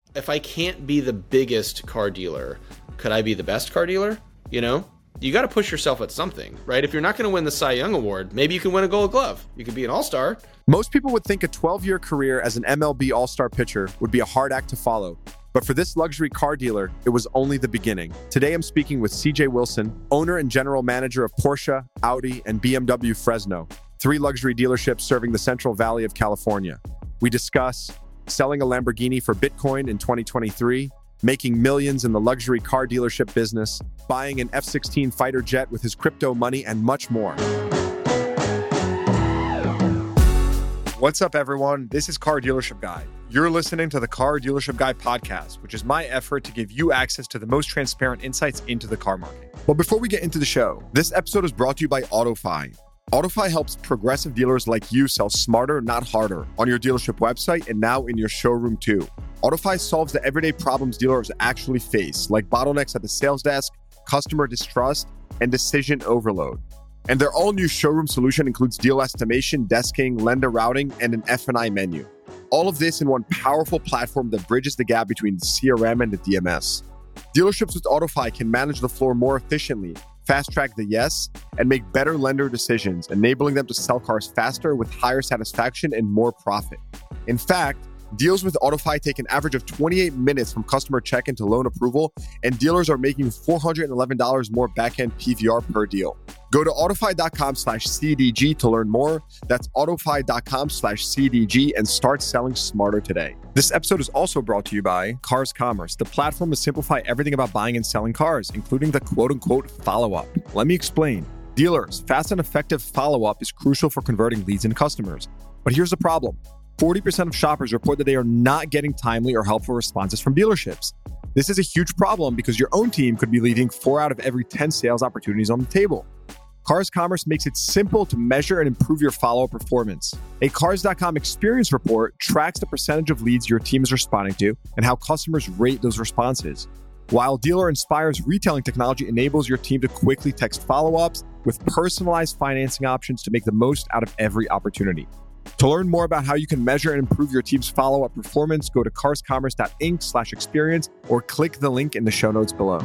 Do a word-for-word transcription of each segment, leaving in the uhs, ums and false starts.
if I can't be the biggest car dealer, could I be the best car dealer? You know, you got to push yourself at something, right? If you're not going to win the Cy Young Award, maybe you can win a Gold Glove. You could be an all-star. Most people would think a twelve-year career as an M L B all-star pitcher would be a hard act to follow. But for this luxury car dealer, it was only the beginning. Today, I'm speaking with C J Wilson, owner and general manager of Porsche, Audi, and B M W Fresno, three luxury dealerships serving the Central Valley of California. We discuss selling a Lamborghini for Bitcoin in twenty twenty-three, making millions in the luxury car dealership business, buying an F sixteen fighter jet with his crypto money, and much more. What's up, everyone? This is Car Dealership Guy. You're listening to the Car Dealership Guy podcast, which is my effort to give you access to the most transparent insights into the car market. But before we get into the show, this episode is brought to you by AutoFi. AutoFi helps progressive dealers like you sell smarter, not harder, on your dealership website and now in your showroom too. AutoFi solves the everyday problems dealers actually face, like bottlenecks at the sales desk, customer distrust, and decision overload. And their all-new showroom solution includes deal estimation, desking, lender routing, and an F and I menu. All of this in one powerful platform that bridges the gap between the C R M and the D M S. Dealerships with AutoFi can manage the floor more efficiently, fast-track the yes, and make better lender decisions, enabling them to sell cars faster with higher satisfaction and more profit. In fact, deals with AutoFi take an average of twenty-eight minutes from customer check-in to loan approval, and dealers are making four hundred eleven dollars more back-end P V R per deal. Go to autofi.com slash CDG to learn more. That's autofi.com slash CDG and start selling smarter today. This episode is also brought to you by Cars Commerce, the platform to simplify everything about buying and selling cars, including the quote-unquote follow-up. Let me explain. Dealers, fast and effective follow-up is crucial for converting leads into customers. But here's the problem. forty percent of shoppers report that they are not getting timely or helpful responses from dealerships. This is a huge problem because your own team could be leaving four out of every ten sales opportunities on the table. Cars Commerce makes it simple to measure and improve your follow-up performance. A Cars dot com experience report tracks the percentage of leads your team is responding to and how customers rate those responses. While Dealer Inspire's retailing technology enables your team to quickly text follow-ups with personalized financing options to make the most out of every opportunity. To learn more about how you can measure and improve your team's follow-up performance, go to carscommerce.inc slash experience or click the link in the show notes below.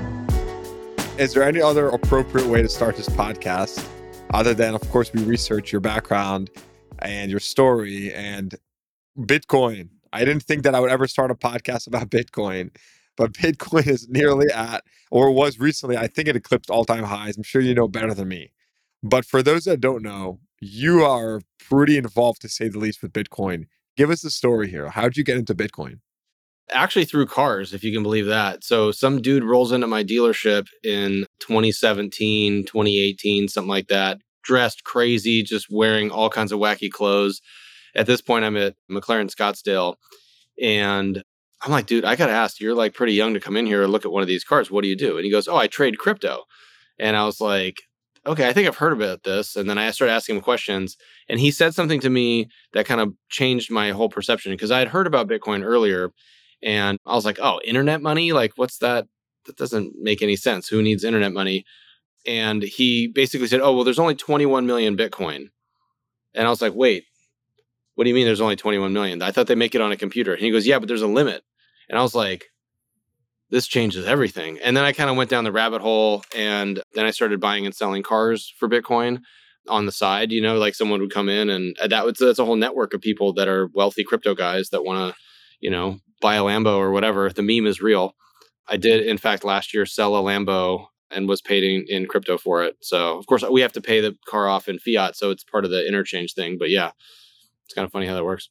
Is there any other appropriate way to start this podcast other than, of course, we research your background and your story and Bitcoin? I didn't think that I would ever start a podcast about Bitcoin, but Bitcoin is nearly at, or was recently, I think it eclipsed all-time highs. I'm sure you know better than me. But for those that don't know, you are pretty involved, to say the least, with Bitcoin. Give us the story here. How did you get into Bitcoin? Actually through cars, if you can believe that. So some dude rolls into my dealership in twenty seventeen, twenty eighteen, something like that, dressed crazy, just wearing all kinds of wacky clothes. At this point, I'm at McLaren Scottsdale. And I'm like, dude, I got to ask, you're like pretty young to come in here and look at one of these cars. What do you do? And he goes, oh, I trade crypto. And I was like, okay, I think I've heard about this. And then I started asking him questions. And he said something to me that kind of changed my whole perception, because I had heard about Bitcoin earlier. And I was like, oh, internet money? Like, what's that? That doesn't make any sense. Who needs internet money? And he basically said, oh, well, there's only twenty-one million Bitcoin. And I was like, wait, what do you mean there's only twenty-one million? I thought they make it on a computer. And he goes, yeah, but there's a limit. And I was like, this changes everything. And then I kind of went down the rabbit hole, and then I started buying and selling cars for Bitcoin on the side. You know, like someone would come in, and that was, that's a whole network of people that are wealthy crypto guys that want to, you know, buy a Lambo or whatever. The meme is real. I did, in fact, last year sell a Lambo and was paid in, in crypto for it. So, of course, we have to pay the car off in fiat. So it's part of the interchange thing. But yeah, it's kind of funny how that works.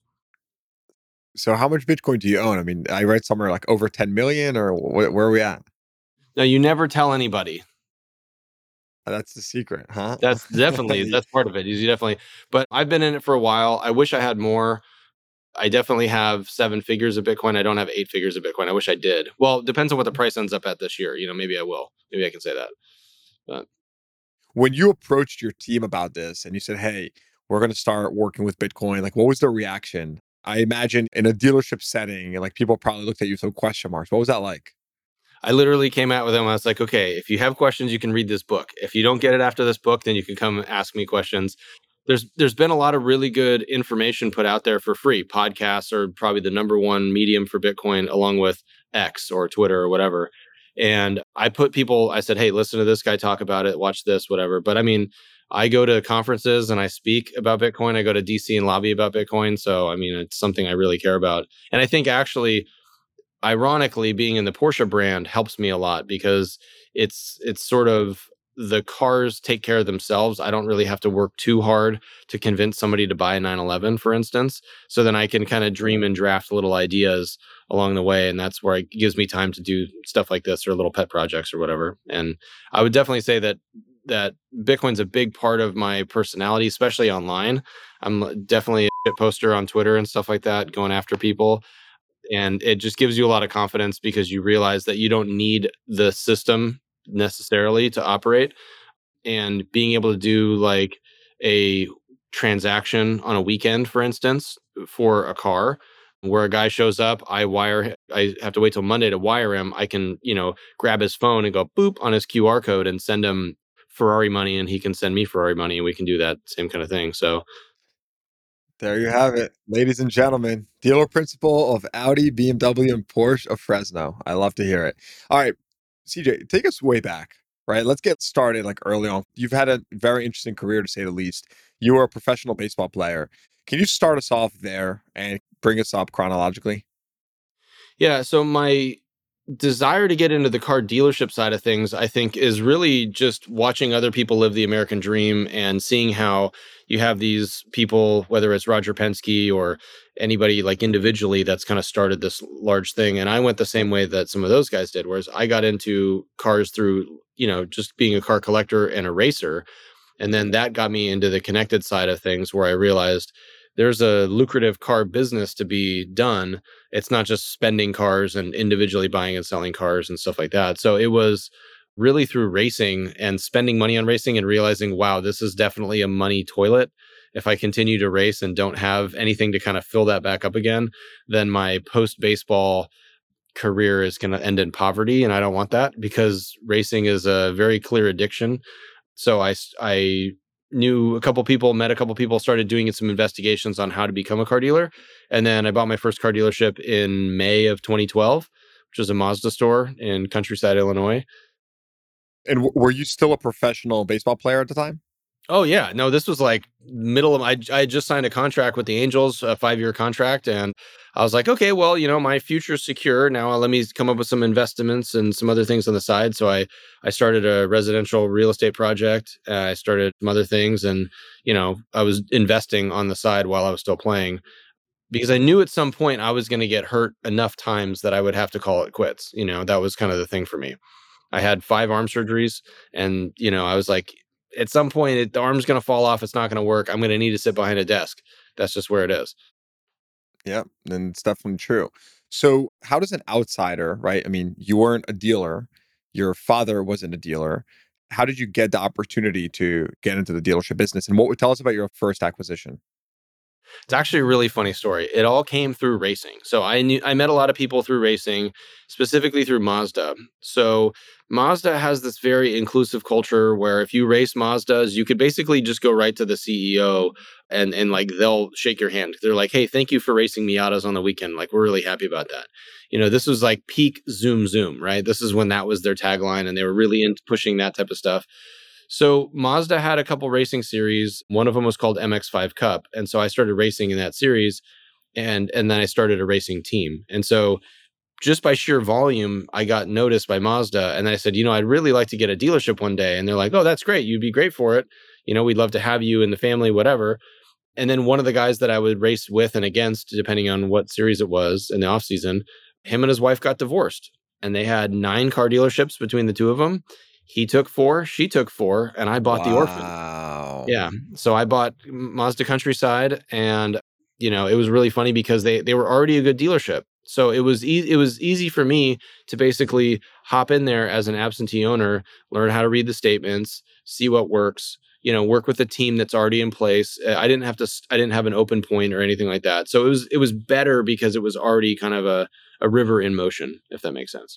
So how much Bitcoin do you own? I mean, I read somewhere like over ten million, or wh- where are we at? No, you never tell anybody. That's the secret, huh? That's definitely, that's part of it. You definitely, but I've been in it for a while. I wish I had more. I definitely have seven figures of Bitcoin. I don't have eight figures of Bitcoin. I wish I did. Well, it depends on what the price ends up at this year. You know, maybe I will. Maybe I can say that. But when you approached your team about this and you said, hey, we're going to start working with Bitcoin, like, what was their reaction? I imagine in a dealership setting, like, people probably looked at you with some question marks. What was that like? I literally came out with them. I was like, okay, if you have questions, you can read this book. If you don't get it after this book, then you can come ask me questions. there's there's been a lot of really good information put out there for free. Podcasts are probably the number one medium for Bitcoin, along with X or Twitter or whatever. And I put people, I said, hey, listen to this guy talk about it, watch this, whatever. But I mean, I go to conferences and I speak about Bitcoin. I go to D C and lobby about Bitcoin. So, I mean, it's something I really care about. And I think actually, ironically, being in the Porsche brand helps me a lot because it's it's sort of the cars take care of themselves. I don't really have to work too hard to convince somebody to buy a nine eleven, for instance. So then I can kind of dream and draft little ideas along the way. And that's where it gives me time to do stuff like this or little pet projects or whatever. And I would definitely say that that Bitcoin's a big part of my personality, especially online. I'm definitely a shit poster on Twitter and stuff like that, going after people. And it just gives you a lot of confidence because you realize that you don't need the system necessarily to operate. And being able to do like a transaction on a weekend, for instance, for a car where a guy shows up, I wire, I have to wait till Monday to wire him. I can, you know, grab his phone and go boop on his Q R code and send him Ferrari money and he can send me Ferrari money and we can do that same kind of thing. So there you have it, ladies and gentlemen. Dealer principal of Audi, B M W, and Porsche of Fresno. I love to hear it. All right, C J, take us way back, right? Let's get started like early on. You've had a very interesting career, to say the least. You were a professional baseball player. Can you start us off there and bring us up chronologically? Yeah, so my desire to get into the car dealership side of things, I think, is really just watching other people live the American dream and seeing how you have these people, whether it's Roger Penske or anybody like individually that's kind of started this large thing. And I went the same way that some of those guys did, whereas I got into cars through, you know, just being a car collector and a racer. And then that got me into the connected side of things where I realized there's a lucrative car business to be done. It's not just spending cars and individually buying and selling cars and stuff like that. So it was really through racing and spending money on racing and realizing, wow, this is definitely a money toilet. If I continue to race and don't have anything to kind of fill that back up again, then my post baseball career is going to end in poverty. And I don't want that because racing is a very clear addiction. So I, I knew a couple people, met a couple people, started doing some investigations on how to become a car dealer. And then I bought my first car dealership in May of twenty twelve, which was a Mazda store in Countryside, Illinois. And w- were you still a professional baseball player at the time? Oh yeah, no, this was like middle of I I had just signed a contract with the Angels, a five-year contract, and I was like, okay, well, you know, my future's secure. Now let me come up with some investments and some other things on the side. So I I started a residential real estate project. Uh, I started some other things, and you know, I was investing on the side while I was still playing because I knew at some point I was going to get hurt enough times that I would have to call it quits. You know, that was kind of the thing for me. I had five arm surgeries, and you know, I was like, at some point, it, the arm's going to fall off. It's not going to work. I'm going to need to sit behind a desk. That's just where it is. Yeah, and it's definitely true. So, how does an outsider, right? I mean, you weren't a dealer. Your father wasn't a dealer. How did you get the opportunity to get into the dealership business? And what would tell us about your first acquisition? It's actually a really funny story. It all came through racing. So I knew I met a lot of people through racing, specifically through Mazda. So Mazda has this very inclusive culture where if you race Mazdas, you could basically just go right to the C E O and and like they'll shake your hand. They're like, "Hey, thank you for racing Miatas on the weekend. Like we're really happy about that." You know, this was like peak Zoom Zoom, right? This is when that was their tagline and they were really into pushing that type of stuff. So Mazda had a couple racing series. One of them was called M X five Cup. And so I started racing in that series and and then I started a racing team. And so just by sheer volume, I got noticed by Mazda. And I said, you know, I'd really like to get a dealership one day. And they're like, oh, that's great. You'd be great for it. You know, we'd love to have you in the family, whatever. And then one of the guys that I would race with and against, depending on what series it was in the off season, him and his wife got divorced. And they had nine car dealerships between the two of them. He took four, she took four, and I bought the Orphan. Wow. Yeah. So I bought Mazda Countryside, and you know, it was really funny because they they were already a good dealership. So it was e- it was easy for me to basically hop in there as an absentee owner, learn how to read the statements, see what works, you know, work with a team that's already in place. Uh, I didn't have to I didn't have an open point or anything like that. So it was it was better because it was already kind of a a river in motion, if that makes sense.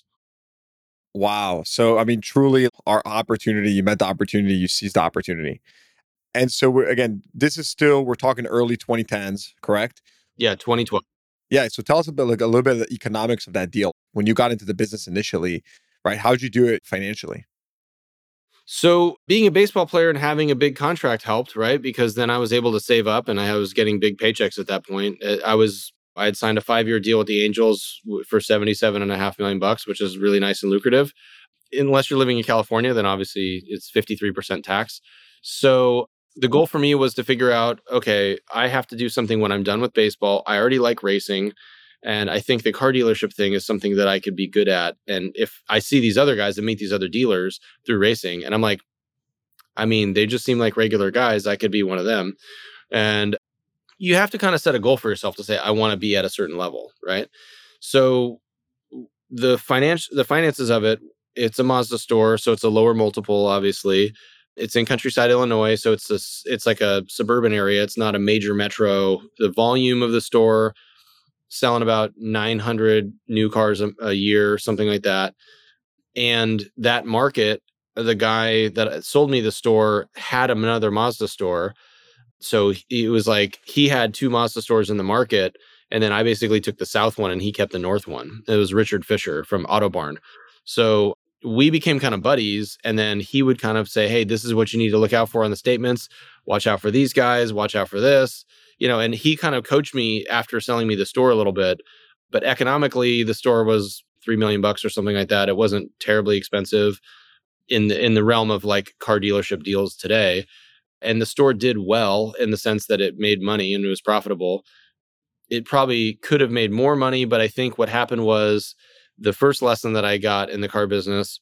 Wow. So, I mean, truly, our opportunity, you met the opportunity, you seized the opportunity. And so we're, again, this is still, we're talking early twenty tens, correct? Yeah, twenty twelve. Yeah. So tell us a bit, like a little bit of the economics of that deal. When you got into the business initially, right? How'd you do it financially? So being a baseball player and having a big contract helped, right? Because then I was able to save up and I was getting big paychecks at that point. Uh, I was I had signed a five-year deal with the Angels w- for seventy-seven and a half million bucks, which is really nice and lucrative. Unless you're living in California, then obviously it's fifty-three percent tax. So the goal for me was to figure out, okay, I have to do something when I'm done with baseball. I already like racing. And I think the car dealership thing is something that I could be good at. And if I see these other guys and meet these other dealers through racing, and I'm like, I mean, they just seem like regular guys. I could be one of them. And you have to kind of set a goal for yourself to say, I want to be at a certain level, right? So the finance, the finances of it, it's a Mazda store, so it's a lower multiple, obviously. It's in Countryside, Illinois, so it's a, it's like a suburban area. It's not a major metro. The volume of the store, selling about nine hundred new cars a, a year, something like that. And that market, the guy that sold me the store had another Mazda store. So it was like he had two Mazda stores in the market. And then I basically took the south one and he kept the north one. It was Richard Fisher from Auto Barn. So we became kind of buddies. And then he would kind of say, hey, this is what you need to look out for on the statements. Watch out for these guys. Watch out for this. You know, and he kind of coached me after selling me the store a little bit. But economically, the store was three million bucks or something like that. It wasn't terribly expensive in the in the realm of like car dealership deals today. And the store did well in the sense that it made money and it was profitable. It probably could have made more money, but I think what happened was the first lesson that I got in the car business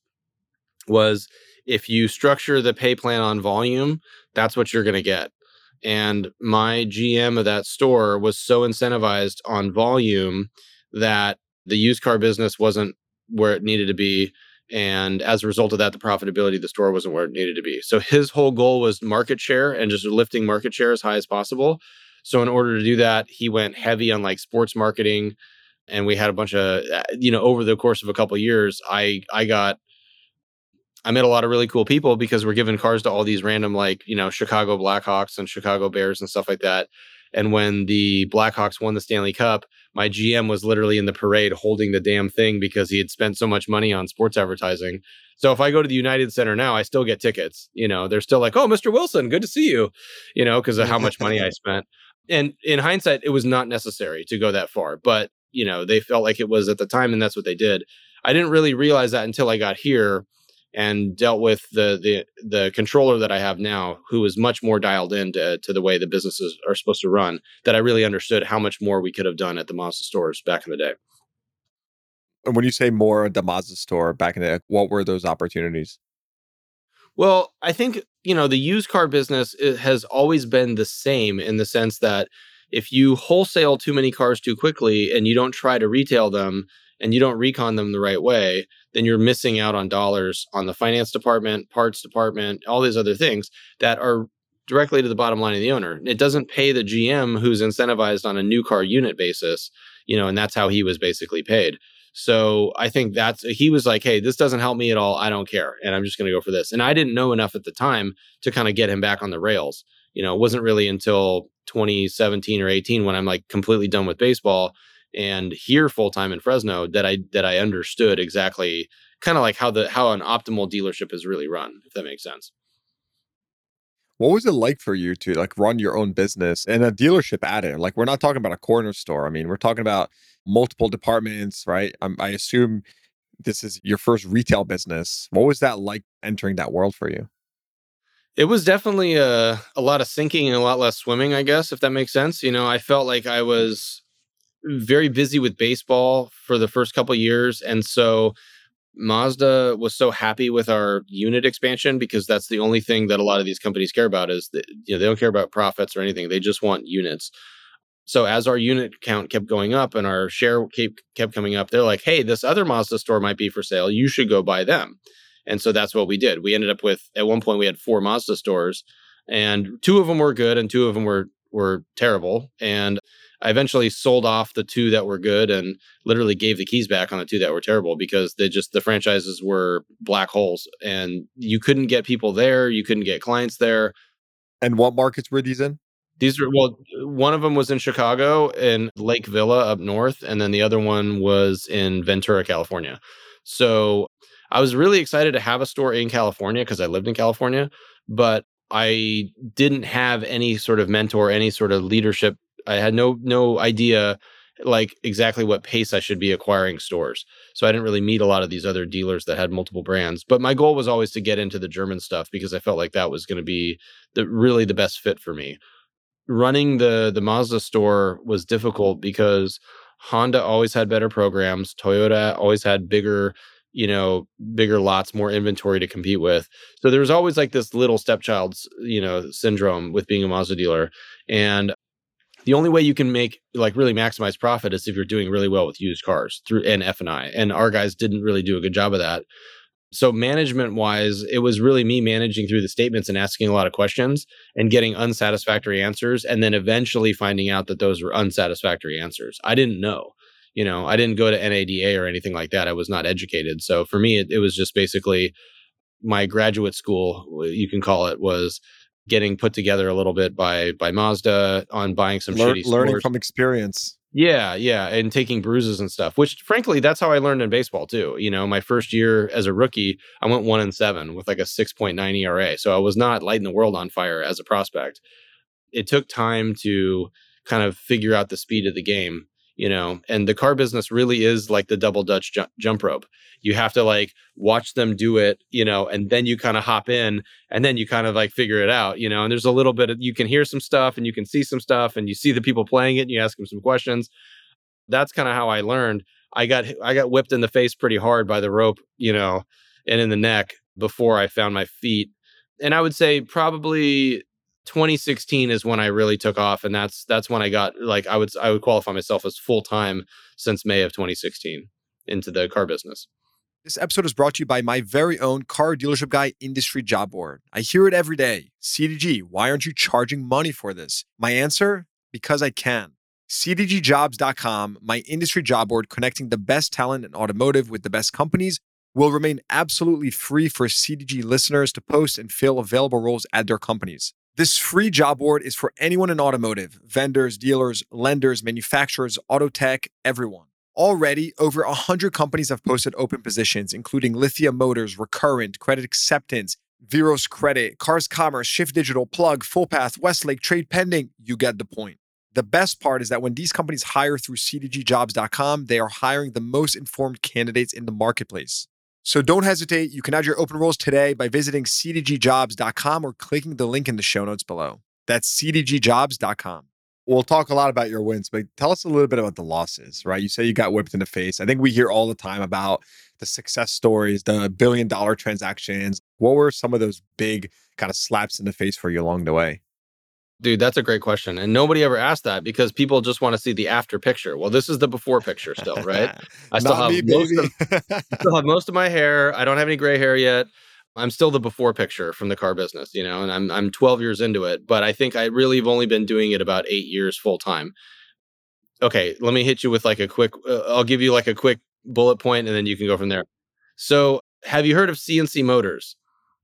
was if you structure the pay plan on volume, that's what you're going to get. And my G M of that store was so incentivized on volume that the used car business wasn't where it needed to be. And as a result of that, the profitability of the store wasn't where it needed to be. So his whole goal was market share and just lifting market share as high as possible. So in order to do that, he went heavy on like sports marketing. And we had a bunch of, you know, over the course of a couple of years, I I got I met a lot of really cool people because we're giving cars to all these random, like, you know, Chicago Blackhawks and Chicago Bears and stuff like that. And when the Blackhawks won the Stanley Cup, my G M was literally in the parade holding the damn thing because he had spent so much money on sports advertising. So if I go to the United Center now, I still get tickets. You know, they're still like, oh, Mister Wilson, good to see you, you know, because of how much money I spent. And in hindsight, it was not necessary to go that far. But, you know, they felt like it was at the time, and that's what they did. I didn't really realize that until I got here and dealt with the the the controller that I have now, who is much more dialed in to, to the way the businesses are supposed to run, that I really understood how much more we could have done at the Mazda stores back in the day. And when you say more at the Mazda store back in the day, what were those opportunities? Well, I think, you know, the used car business it has always been the same in the sense that if you wholesale too many cars too quickly and you don't try to retail them and you don't recon them the right way, then you're missing out on dollars on the finance department, parts department, all these other things that are directly to the bottom line of the owner. It doesn't pay the G M who's incentivized on a new car unit basis, you know, and that's how he was basically paid. So I think that's, he was like, hey, this doesn't help me at all. I don't care. And I'm just going to go for this. And I didn't know enough at the time to kind of get him back on the rails. You know, it wasn't really until twenty seventeen or eighteen when I'm like completely done with baseball and here full time in Fresno that I, that I understood exactly kind of like how the, how an optimal dealership is really run, if that makes sense. What was it like for you to like run your own business and a dealership at it? Like, we're not talking about a corner store. I mean, we're talking about multiple departments, right? Um, I assume this is your first retail business. What was that like entering that world for you? It was definitely a, a lot of sinking and a lot less swimming, I guess, if that makes sense. You know, I felt like I was very busy with baseball for the first couple of years. And so Mazda was so happy with our unit expansion because that's the only thing that a lot of these companies care about is that, you know, they don't care about profits or anything. They just want units. So as our unit count kept going up and our share kept, kept coming up, they're like, hey, this other Mazda store might be for sale. You should go buy them. And so that's what we did. We ended up with, at one point we had four Mazda stores and two of them were good and two of them were, were terrible. And I eventually sold off the two that were good and literally gave the keys back on the two that were terrible because they just, the franchises were black holes and you couldn't get people there. You couldn't get clients there. And what markets were these in? These are, well, one of them was in Chicago in Lake Villa up north, and then the other one was in Ventura, California. So I was really excited to have a store in California because I lived in California, but I didn't have any sort of mentor, any sort of leadership. I had no no idea like exactly what pace I should be acquiring stores. So I didn't really meet a lot of these other dealers that had multiple brands. But my goal was always to get into the German stuff because I felt like that was going to be the really the best fit for me. Running the the Mazda store was difficult because Honda always had better programs. Toyota always had bigger, you know, bigger lots, more inventory to compete with. So there was always like this little stepchild's, you know, syndrome with being a Mazda dealer. And the only way you can make like really maximize profit is if you're doing really well with used cars through and F and I. And our guys didn't really do a good job of that. So management wise, it was really me managing through the statements and asking a lot of questions and getting unsatisfactory answers. And then eventually finding out that those were unsatisfactory answers. I didn't know, you know, I didn't go to N A D A or anything like that. I was not educated. So for me, it, it was just basically my graduate school, you can call it, was getting put together a little bit by by Mazda on buying some Lear- shitty learning stores. from experience. Yeah, yeah, and taking bruises and stuff, which frankly, that's how I learned in baseball too. You know, my first year as a rookie, I went one and seven with like a six point nine E R A. So I was not lighting the world on fire as a prospect. It took time to kind of figure out the speed of the game, you know, and the car business really is like the double Dutch ju- jump rope. You have to like watch them do it, you know, and then you kind of hop in and then you kind of like figure it out, you know, and there's a little bit of, you can hear some stuff and you can see some stuff and you see the people playing it and you ask them some questions. That's kind of how I learned. I got, I got whipped in the face pretty hard by the rope, you know, and in the neck before I found my feet. And I would say probably twenty sixteen is when I really took off. And that's, that's when I got like, I would, I would qualify myself as full time since May of twenty sixteen into the car business. This episode is brought to you by my very own Car Dealership Guy industry job board. I hear it every day. C D G, why aren't you charging money for this? My answer, because I can. C D G jobs dot com, my industry job board connecting the best talent in automotive with the best companies, will remain absolutely free for C D G listeners to post and fill available roles at their companies. This free job board is for anyone in automotive, vendors, dealers, lenders, manufacturers, auto tech, everyone. Already, over one hundred companies have posted open positions, including Lithia Motors, Recurrent, Credit Acceptance, Veros Credit, Cars Commerce, Shift Digital, Plug, Fullpath, Westlake, Trade Pending. You get the point. The best part is that when these companies hire through C D G jobs dot com, they are hiring the most informed candidates in the marketplace. So don't hesitate. You can add your open roles today by visiting C D G jobs dot com or clicking the link in the show notes below. That's C D G jobs dot com. We'll talk a lot about your wins, but tell us a little bit about the losses, right? You say you got whipped in the face. I think we hear all the time about the success stories, the billion dollar transactions. What were some of those big kind of slaps in the face for you along the way? Dude, that's a great question. And nobody ever asked that because people just want to see the after picture. Well, this is the before picture still, right? I still Not have me, most baby. of, I still have most of my hair. I don't have any gray hair yet. I'm still the before picture from the car business, you know, and I'm I'm twelve years into it, but I think I really have only been doing it about eight years full time. Okay, let me hit you with like a quick, uh, I'll give you like a quick bullet point and then you can go from there. So have you heard of C N C Motors?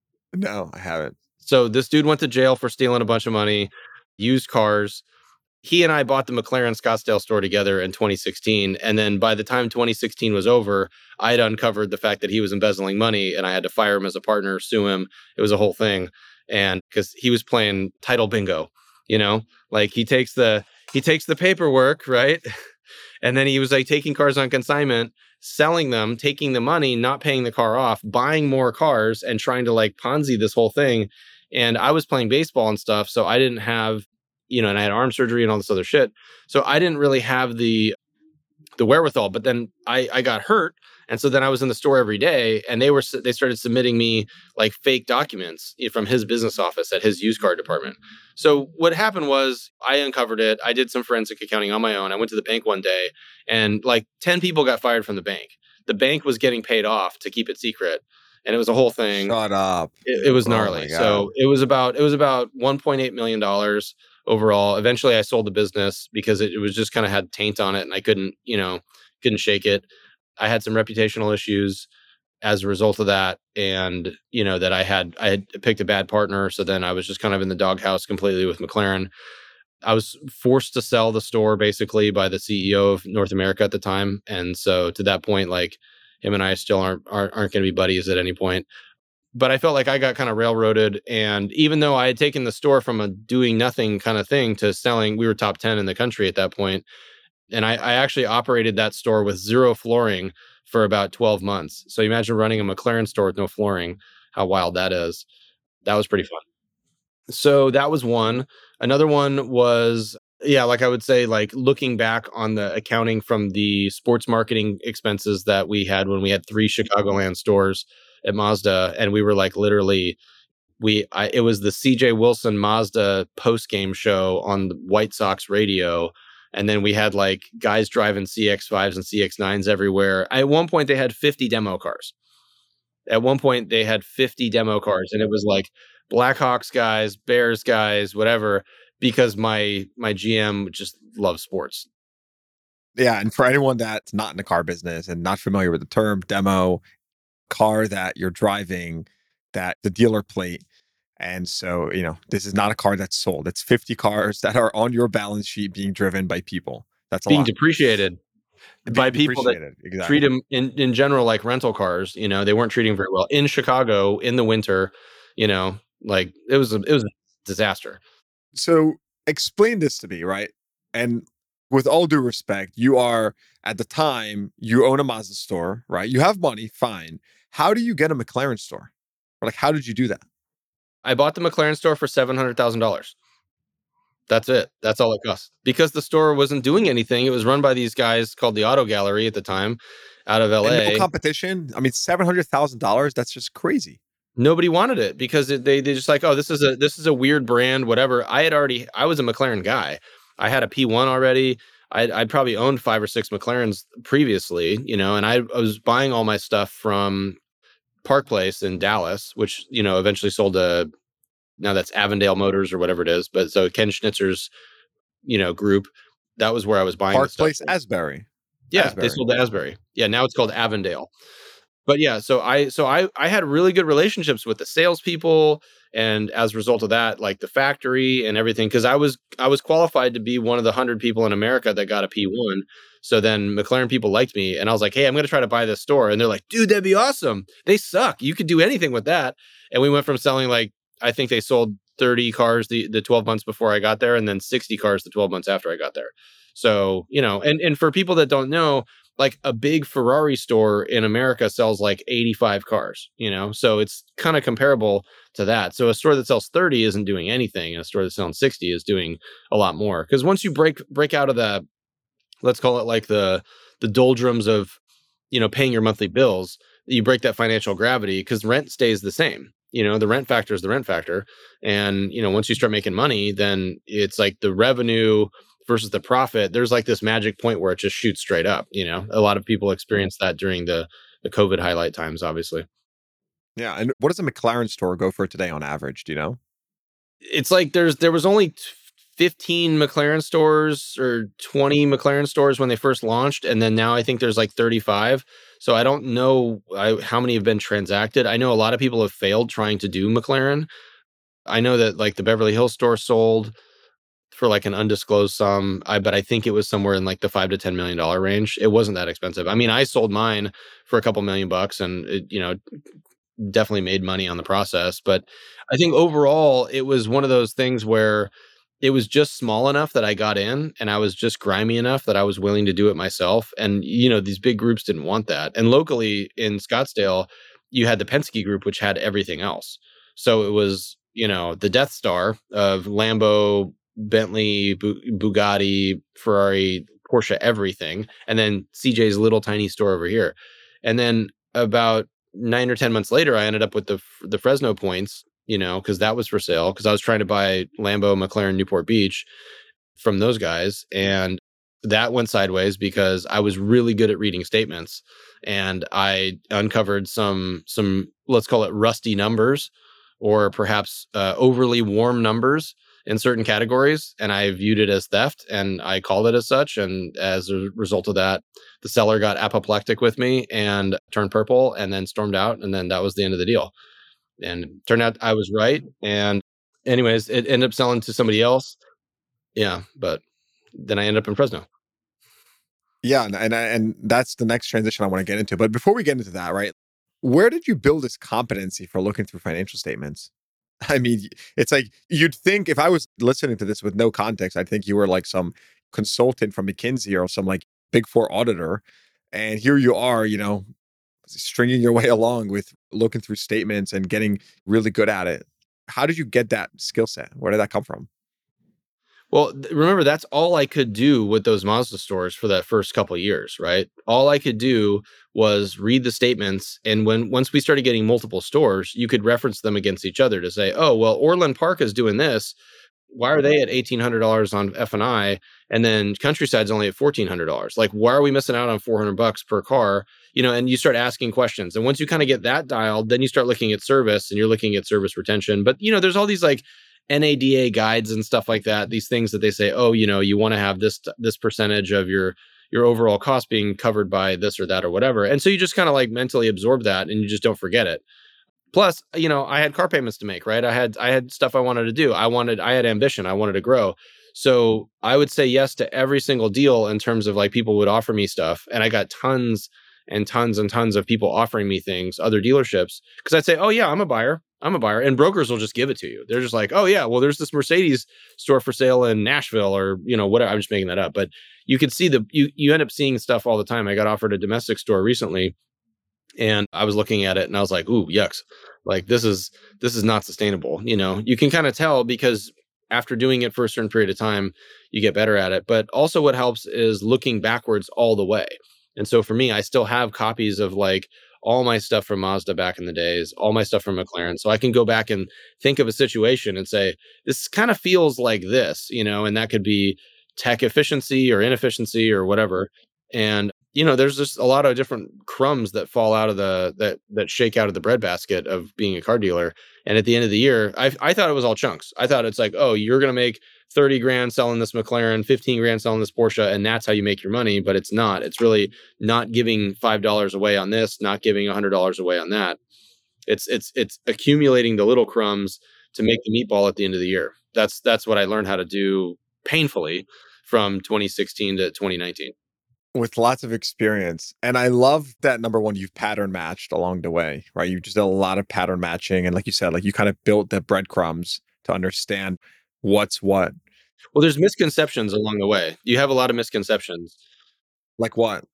No, I haven't. So this dude went to jail for stealing a bunch of money, used cars. He and I bought the McLaren Scottsdale store together in twenty sixteen. And then by the time twenty sixteen was over, I had uncovered the fact that he was embezzling money and I had to fire him as a partner, sue him. It was a whole thing. And because he was playing title bingo, you know, like he takes the, he takes the paperwork, right? And then he was like taking cars on consignment, selling them, taking the money, not paying the car off, buying more cars and trying to like Ponzi this whole thing. And I was playing baseball and stuff. So I didn't have, you know, and I had arm surgery and all this other shit. So I didn't really have the the wherewithal. But then I, I got hurt. And so then I was in the store every day and they were they started submitting me like fake documents from his business office at his used car department. So what happened was I uncovered it. I did some forensic accounting on my own. I went to the bank one day and like ten people got fired from the bank. The bank was getting paid off to keep it secret. And it was a whole thing. Shut up. It, it was gnarly. Oh so it was about it was about one point eight million dollars overall. Eventually I sold the business because it, it was just kind of had taint on it and I couldn't, you know, couldn't shake it. I had some reputational issues. as a result of that, and you know that I had I had picked a bad partner, so then I was just kind of in the doghouse completely with McLaren. I was forced to sell the store basically by the C E O of North America at the time, and so to that point, like him and I still aren't aren't, aren't going to be buddies at any point. But I felt like I got kind of railroaded, and even though I had taken the store from a doing nothing kind of thing to selling, we were top ten in the country at that point, and I, I actually operated that store with zero flooring for about twelve months. So imagine running a McLaren store with no flooring, how wild that is. That was pretty fun. So that was one. Another one was, yeah, like I would say, like looking back on the accounting from the sports marketing expenses that we had when we had three Chicagoland stores at Mazda. And we were like literally, we, I, it was the C J Wilson Mazda post game show on the White Sox radio. And then we had like guys driving C X fives and C X nines everywhere. At one point, they had fifty demo cars. At one point, they had fifty demo cars, and it was like Blackhawks guys, Bears guys, whatever, because my my G M just loves sports. Yeah, and for anyone that's not in the car business and not familiar with the term demo, car that you're driving, that the dealer plate. And so, you know, this is not a car that's sold. It's fifty cars that are on your balance sheet being driven by people. That's a being lot. depreciated Being by people that exactly. treat them in, in general like rental cars. You know, they weren't treating very well in Chicago in the winter. You know, like it was a, it was a disaster. So explain this to me, right? And with all due respect, you are at the time you own a Mazda store, right? You have money, fine. How do you get a McLaren store? Or like, how did you do that? I bought the McLaren store for seven hundred thousand dollars. That's it. That's all it cost. Because the store wasn't doing anything. It was run by these guys called the Auto Gallery at the time out of L A. And no competition. I mean, seven hundred thousand dollars, that's just crazy. Nobody wanted it because it, they they just like, oh, this is a this is a weird brand, whatever. I had already, I was a McLaren guy. I had a P one already. I'd, I'd probably owned five or six McLarens previously, you know, and I, I was buying all my stuff from Park Place in Dallas, which, you know, eventually sold to, now that's Avondale Motors or whatever it is. But so Ken Schnitzer's, you know, group, that was where I was buying Park the stuff Place, from. Asbury. Yeah, Asbury. they sold to Asbury. Yeah, now it's called Avondale. But yeah, so I so I I had really good relationships with the salespeople, and as a result of that, like the factory and everything, because I was I was qualified to be one of the hundred people in America that got a P one. So then McLaren people liked me, and I was like, hey, I'm going to try to buy this store, and they're like, dude, that'd be awesome. They suck. You could do anything with that. And we went from selling like, I think they sold thirty cars the the twelve months before I got there, and then sixty cars the twelve months after I got there. So, you know, and and for people that don't know, like a big Ferrari store in America sells like eighty-five cars, you know, so it's kind of comparable to that. So a store that sells thirty isn't doing anything. And a store that's selling sixty is doing a lot more. Because once you break break out of the, let's call it like the the doldrums of, you know, paying your monthly bills, you break that financial gravity because rent stays the same. You know, the rent factor is the rent factor. And, you know, once you start making money, then it's like the revenue versus the profit, there's like this magic point where it just shoots straight up. You know, a lot of people experience that during the, the COVID highlight times, obviously. Yeah. And what does a McLaren store go for today on average? Do you know? It's like there's, there was only fifteen McLaren stores or twenty McLaren stores when they first launched. And then now I think there's like thirty-five. So I don't know I, how many have been transacted. I know a lot of people have failed trying to do McLaren. I know that like the Beverly Hills store sold for like an undisclosed sum. I but I think it was somewhere in like the five to ten million dollar range. It wasn't that expensive. I mean, I sold mine for a couple million bucks, and it, you know, definitely made money on the process. But I think overall, it was one of those things where it was just small enough that I got in, and I was just grimy enough that I was willing to do it myself. And you know, these big groups didn't want that. And locally in Scottsdale, you had the Penske group, which had everything else. So it was, you know, the Death Star of Lambo, Bentley, Bu- Bugatti, Ferrari, Porsche, everything. And then C J's little tiny store over here. And then about nine or ten months later, I ended up with the the Fresno points, you know, because that was for sale. Because I was trying to buy Lambo, McLaren, Newport Beach from those guys. And that went sideways because I was really good at reading statements. And I uncovered some, some let's call it rusty numbers, or perhaps uh, overly warm numbers. in certain categories, and I viewed it as theft, and I called it as such. And as a result of that, the seller got apoplectic with me and turned purple and then stormed out. And then that was the end of the deal. And it turned out I was right. And anyways, it ended up selling to somebody else. Yeah, but then I ended up in Fresno. Yeah, and and, and that's the next transition I want to get into. But before we get into that, right, where did you build this competency for looking through financial statements? I mean, it's like you'd think if I was listening to this with no context, I'd think you were like some consultant from McKinsey or some like big four auditor. And here you are, you know, stringing your way along with looking through statements and getting really good at it. How did you get that skill set? Where did that come from? Well, th- remember, that's all I could do with those Mazda stores for that first couple of years, right? All I could do was read the statements. And when once we started getting multiple stores, you could reference them against each other to say, oh, well, Orland Park is doing this. Why are they at eighteen hundred dollars on F and I, and then Countryside's only at fourteen hundred dollars? Like, why are we missing out on four hundred bucks per car? You know, and you start asking questions. And once you kind of get that dialed, then you start looking at service and you're looking at service retention. But, you know, there's all these like N A D A guides and stuff like that, these things that they say, oh, you know, you want to have this this percentage of your your overall cost being covered by this or that or whatever. And so you just kind of like mentally absorb that and you just don't forget it. Plus, you know, I had car payments to make, right? I had I had stuff I wanted to do. I wanted I had ambition. I wanted to grow. So I would say yes to every single deal in terms of like people would offer me stuff. And I got tons and tons and tons of people offering me things, other dealerships, because I'd say, oh yeah, I'm a buyer. I'm a buyer. And brokers will just give it to you. They're just like, oh yeah, well, there's this Mercedes store for sale in Nashville or, you know, whatever. I'm just making that up. But you could see the, you, you end up seeing stuff all the time. I got offered a domestic store recently and I was looking at it and I was like, ooh, yucks. Like this is, this is not sustainable. You know, you can kind of tell because after doing it for a certain period of time, you get better at it. But also what helps is looking backwards all the way. And so for me, I still have copies of like all my stuff from Mazda back in the days, all my stuff from McLaren. So I can go back and think of a situation and say, this kind of feels like this, you know, and that could be tech efficiency or inefficiency or whatever. And, you know, there's just a lot of different crumbs that fall out of the, that, that shake out of the breadbasket of being a car dealer. And at the end of the year, I, I thought it was all chunks. I thought it's like, oh, you're going to make thirty grand selling this McLaren, fifteen grand selling this Porsche, and that's how you make your money. But it's not. It's really not giving five dollars away on this, not giving one hundred dollars away on that. It's it's it's accumulating the little crumbs to make the meatball at the end of the year. That's that's what I learned how to do painfully from twenty sixteen to twenty nineteen. With lots of experience. And I love that number one, you've pattern matched along the way, right? You just did a lot of pattern matching. And like you said, like you kind of built the breadcrumbs to understand what's what. Well, there's misconceptions along the way. You have a lot of misconceptions. Like what?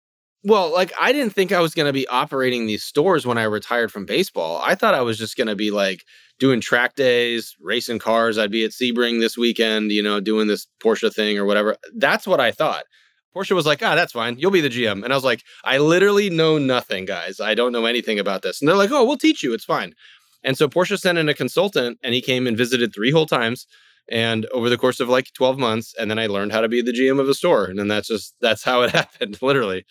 Well, like I didn't think I was going to be operating these stores when I retired from baseball. I thought I was just going to be like doing track days, racing cars. I'd be at Sebring this weekend, you know, doing this Porsche thing or whatever. That's what I thought. Porsche was like, ah, that's fine. You'll be the G M. And I was like, I literally know nothing, guys. I don't know anything about this. And they're like, oh, we'll teach you. It's fine. And so Porsche sent in a consultant and he came and visited three whole times. And over the course of like twelve months, and then I learned how to be the G M of a store. And then that's just, that's how it happened, literally.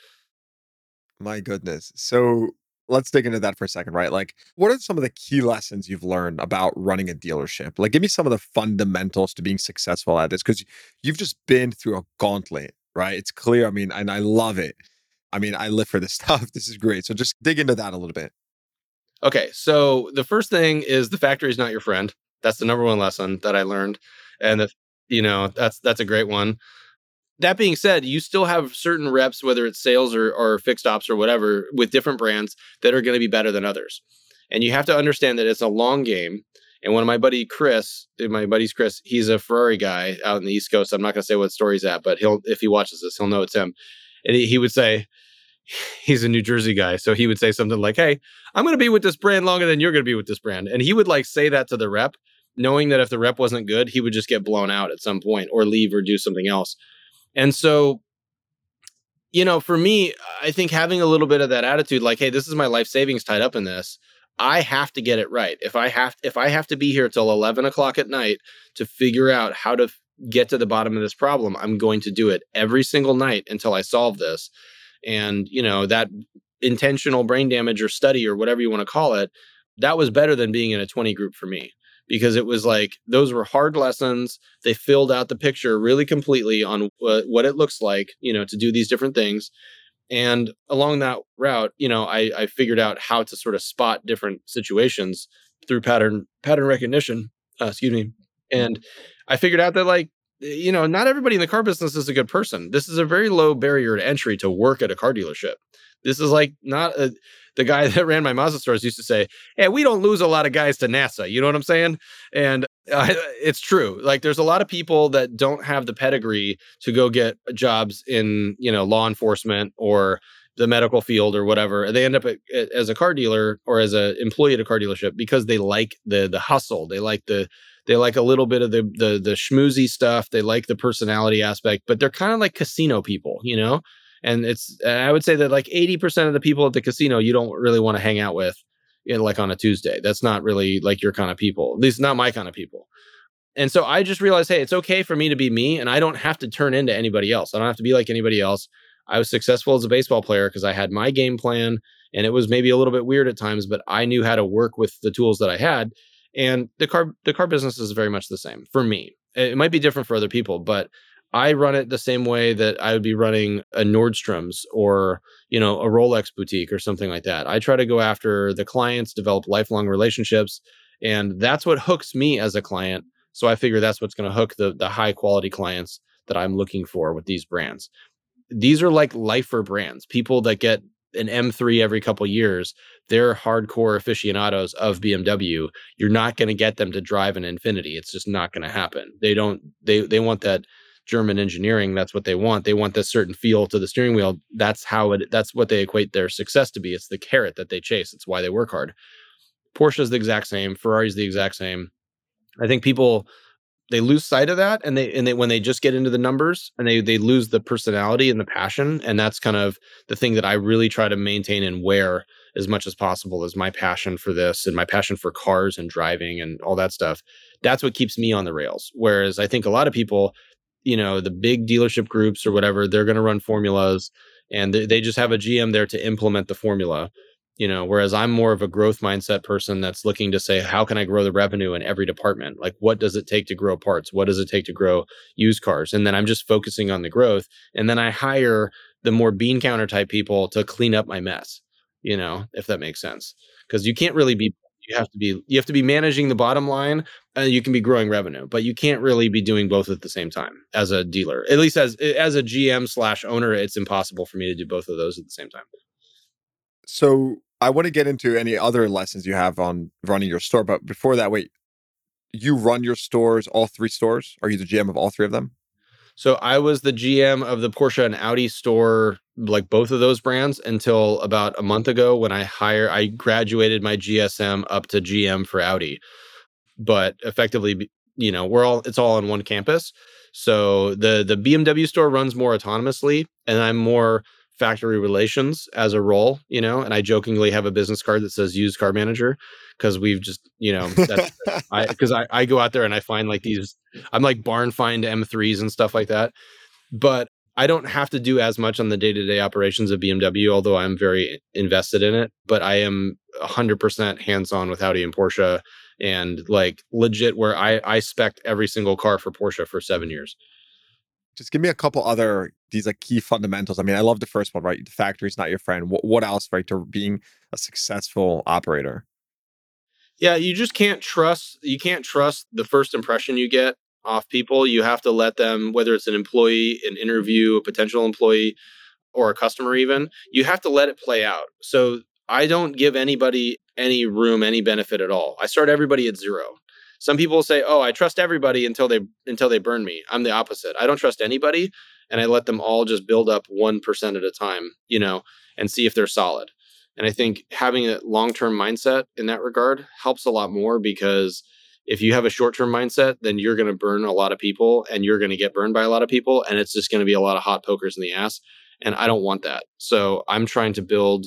My goodness. So let's dig into that for a second, right? Like, what are some of the key lessons you've learned about running a dealership? Like, give me some of the fundamentals to being successful at this, because you've just been through a gauntlet, right? It's clear. I mean, and I love it. I mean, I live for this stuff. This is great. So just dig into that a little bit. Okay. So the first thing is the factory is not your friend. That's the number one lesson that I learned. And that, you know, that's, that's a great one. That being said, you still have certain reps, whether it's sales or, or fixed ops or whatever, with different brands that are going to be better than others. And you have to understand that it's a long game. And one of my buddy Chris, my buddy's Chris, he's a Ferrari guy out in the East Coast. I'm not going to say what store he's at, but he'll, if he watches this, he'll know it's him. And he, he would say, he's a New Jersey guy. So he would say something like, hey, I'm going to be with this brand longer than you're going to be with this brand. And he would like say that to the rep, knowing that if the rep wasn't good, he would just get blown out at some point or leave or do something else. And so, you know, for me, I think having a little bit of that attitude, like, hey, this is my life savings tied up in this. I have to get it right. If I have, if I have to be here till eleven o'clock at night to figure out how to f- get to the bottom of this problem, I'm going to do it every single night until I solve this. And, you know, that intentional brain damage or study or whatever you want to call it, that was better than being in a twenty group for me. because it was like, those were hard lessons. They filled out the picture really completely on what, what it looks like, you know, to do these different things. And along that route, you know, I, I figured out how to sort of spot different situations through pattern pattern recognition. Uh, excuse me. And I figured out that, like, you know, not everybody in the car business is a good person. This is a very low barrier to entry to work at a car dealership. This is like not a, the guy that ran my Mazda stores used to say, "Hey, we don't lose a lot of guys to NASA." You know what I'm saying? And uh, it's true. Like, there's a lot of people that don't have the pedigree to go get jobs in, you know, law enforcement or the medical field or whatever. They end up at, at, as a car dealer or as an employee at a car dealership because they like the the hustle. They like the they like a little bit of the the the schmoozy stuff. They like the personality aspect, but they're kind of like casino people, you know. And it's, I would say that like eighty percent of the people at the casino, you don't really want to hang out with, you know, like on a Tuesday. That's not really like your kind of people, at least not my kind of people. And so I just realized, hey, it's okay for me to be me, and I don't have to turn into anybody else. I don't have to be like anybody else. I was successful as a baseball player because I had my game plan, and it was maybe a little bit weird at times, but I knew how to work with the tools that I had. And the car, the car business is very much the same for me. It might be different for other people, but I run it the same way that I would be running a Nordstrom's or, you know, a Rolex boutique or something like that. I try to go after the clients, develop lifelong relationships, and that's what hooks me as a client. So I figure that's what's going to hook the the high quality clients that I'm looking for with these brands. These are like lifer brands, people that get an M three every couple years. They're hardcore aficionados of B M W. You're not going to get them to drive an Infiniti. It's just not going to happen. They don't, they, they want that German engineering. That's what they want. They want this certain feel to the steering wheel. That's how it, that's what they equate their success to be. It's the carrot that they chase. It's why they work hard. Porsche is the exact same. Ferrari is the exact same. I think people, they lose sight of that, and they and they when they just get into the numbers, and they they lose the personality and the passion. And that's kind of the thing that I really try to maintain and wear as much as possible, is my passion for this and my passion for cars and driving and all that stuff. That's what keeps me on the rails. Whereas I think a lot of people, you know, the big dealership groups or whatever, they're going to run formulas, and they, they just have a G M there to implement the formula. You know, whereas I'm more of a growth mindset person that's looking to say, how can I grow the revenue in every department? Like, what does it take to grow parts? What does it take to grow used cars? And then I'm just focusing on the growth. And then I hire the more bean counter type people to clean up my mess, you know, if that makes sense. Because you can't really be, you have to be, you have to be managing the bottom line, and you can be growing revenue, but you can't really be doing both at the same time as a dealer. At least as, as a G M slash owner, it's impossible for me to do both of those at the same time. So I want to get into any other lessons you have on running your store. But before that, wait, you run your stores, all three stores? Are you the G M of all three of them? So I was the G M of the Porsche and Audi store, like both of those brands, until about a month ago when I hire, I graduated my G S M up to G M for Audi. But effectively, you know, we're all, it's all on one campus. So the the B M W store runs more autonomously, and I'm more factory relations as a role, you know, and I jokingly have a business card that says used car manager, because we've just, you know, that's, I, because I, I go out there and I find like these, I'm like barn find M threes and stuff like that. But I don't have to do as much on the day-to-day operations of B M W, although I'm very invested in it. But I am one hundred percent hands-on with Audi and Porsche, and like legit where I, I spec'd every single car for Porsche for seven years. Just give me a couple other, these like key fundamentals. I mean, I love the first one, right? The factory's not your friend. What, what else, right, to being a successful operator? Yeah, you just can't trust, you can't trust the first impression you get off people. You have to let them, whether it's an employee, an interview, a potential employee, or a customer even, you have to let it play out. So I don't give anybody any room, any benefit at all. I start everybody at zero. Some people say, "Oh, I trust everybody until they until they burn me." I'm the opposite. I don't trust anybody, and I let them all just build up one percent at a time, you know, and see if they're solid. And I think having a long-term mindset in that regard helps a lot more, because if you have a short-term mindset, then you're going to burn a lot of people, and you're going to get burned by a lot of people, and it's just going to be a lot of hot pokers in the ass. And I don't want that. So I'm trying to build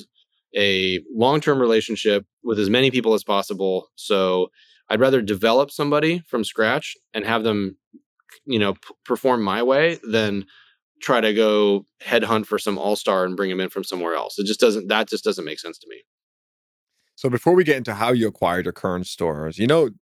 a long-term relationship with as many people as possible. So I'd rather develop somebody from scratch and have them, you know, p- perform my way than try to go headhunt for some all-star and bring him in from somewhere else. It just doesn't, that just doesn't make sense to me. So before we get into how you acquired your current stores, you know,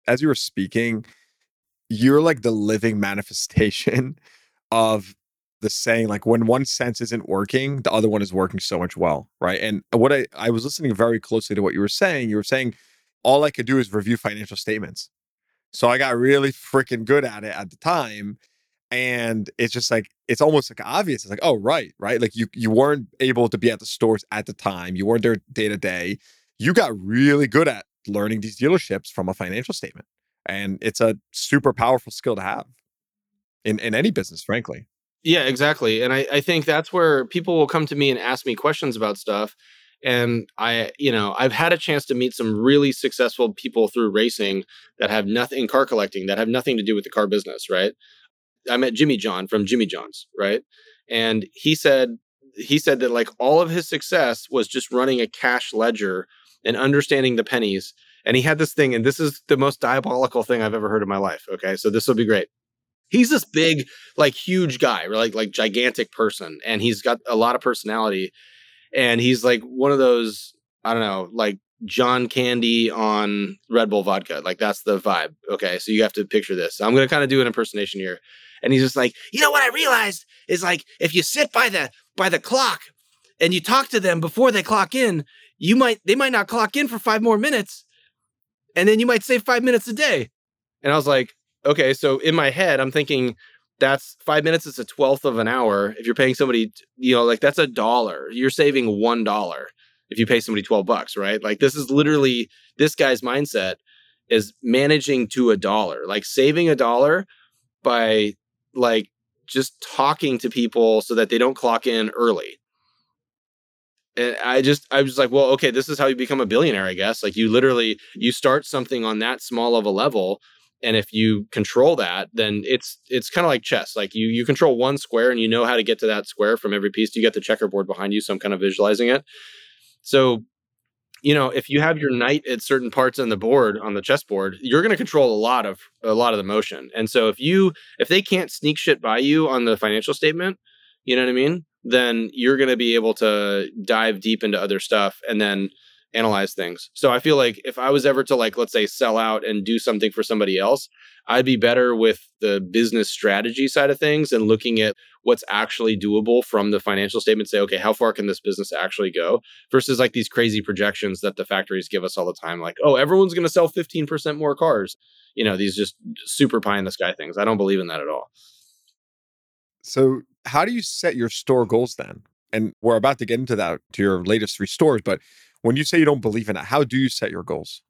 as you were speaking, you're like the living manifestation of the saying, like when one sense isn't working, the other one is working so much well, right? And what I I was listening very closely to what you were saying. You were saying all I could do is review financial statements. So I got really freaking good at it at the time. And it's just like, it's almost like obvious. It's like, oh, right, right. Like you you weren't able to be at the stores at the time. You weren't there day to day. You got really good at learning these dealerships from a financial statement. And it's a super powerful skill to have in, in any business, frankly. Yeah, exactly. And I, I think that's where people will come to me and ask me questions about stuff. And I, you know, I've had a chance to meet some really successful people through racing that have nothing, car collecting, that have nothing to do with the car business, right? I met Jimmy John from Jimmy John's, right? And he said he said that like all of his success was just running a cash ledger and understanding the pennies. And he had this thing, and this is the most diabolical thing I've ever heard in my life. Okay, so this will be great. He's this big, like huge guy, like like gigantic person, and he's got a lot of personality. And he's like one of those, I don't know, like John Candy on Red Bull vodka. Like that's the vibe. Okay, so you have to picture this. I'm going to kind of do an impersonation here. And he's just like, you know what I realized is like, if you sit by the by the clock and you talk to them before they clock in, you might they might not clock in for five more minutes, and then you might save five minutes a day. And I was like, okay, so in my head, I'm thinking that's five minutes. It's a twelfth of an hour. If you're paying somebody, you know, like that's a dollar. You're saving one dollar if you pay somebody twelve bucks, right? Like this is literally this guy's mindset is managing to a dollar, like saving a dollar by like just talking to people so that they don't clock in early. And I just, I was like, well, okay, this is how you become a billionaire, I guess. Like you literally, you start something on that small of a level. And if you control that, then it's, it's kind of like chess. Like you, you control one square and you know how to get to that square from every piece. You get the checkerboard behind you. So I'm kind of visualizing it. So, you know, if you have your knight at certain parts on the board, on the chessboard, you're going to control a lot of a lot of the motion. And so if you if they can't sneak shit by you on the financial statement, you know what I mean? Then you're going to be able to dive deep into other stuff and then analyze things. So I feel like if I was ever to like, let's say, sell out and do something for somebody else, I'd be better with the business strategy side of things and looking at what's actually doable from the financial statement. Say, okay, how far can this business actually go? Versus like these crazy projections that the factories give us all the time. Like, oh, everyone's going to sell fifteen percent more cars. You know, these just super pie in the sky things. I don't believe in that at all. So how do you set your store goals then? And we're about to get into that, to your latest three stores, but when you say you don't believe in it, how do you set your goals?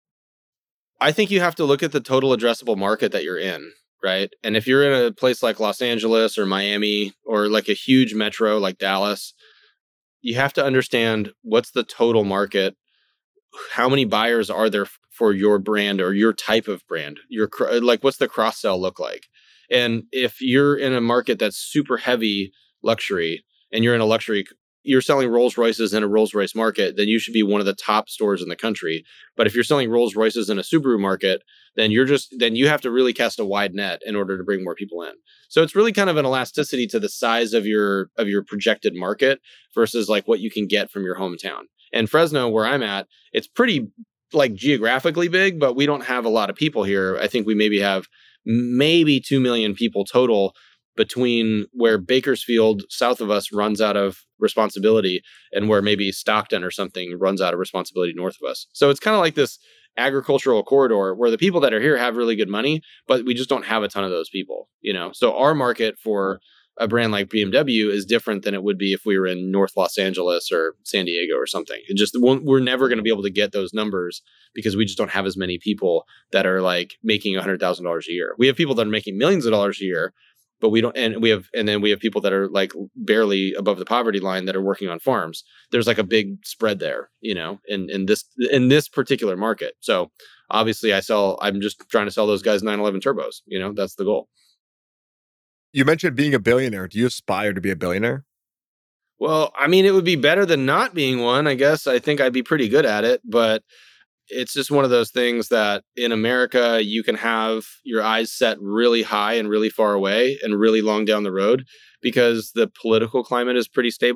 I think you have to look at the total addressable market that you're in, right? And if you're in a place like Los Angeles or Miami or like a huge metro like Dallas, you have to understand what's the total market, how many buyers are there f- for your brand or your type of brand, your cr- like what's the cross sell look like? And if you're in a market that's super heavy luxury and you're in a luxury you're selling Rolls Royces in a Rolls Royce market, then you should be one of the top stores in the country. But if you're selling Rolls Royces in a Subaru market, then you're just, then you have to really cast a wide net in order to bring more people in. So it's really kind of an elasticity to the size of your, of your projected market versus like what you can get from your hometown. And Fresno, where I'm at, it's pretty like geographically big, but we don't have a lot of people here. I think we maybe have maybe two million people total between where Bakersfield, south of us, runs out of Responsibility and where maybe Stockton or something runs out of Responsibility north of us. So it's kind of like this agricultural corridor where the people that are here have really good money, but we just don't have a ton of those people, you know? So our market for a brand like B M W is different than it would be if we were in North Los Angeles or San Diego or something. It just, we're never going to be able to get those numbers because we just don't have as many people that are like making one hundred thousand dollars a year. We have people that are making millions of dollars a year, but we don't, and we have, and then we have people that are like barely above the poverty line that are working on farms. There's like a big spread there, you know, in, in this, in this particular market. So obviously I sell, I'm just trying to sell those guys nine eleven turbos, you know, that's the goal. You mentioned being a billionaire. Do you aspire to be a billionaire? Well, I mean, it would be better than not being one. I guess I think I'd be pretty good at it, but it's just one of those things that in America, you can have your eyes set really high and really far away and really long down the road because the political climate is pretty stable.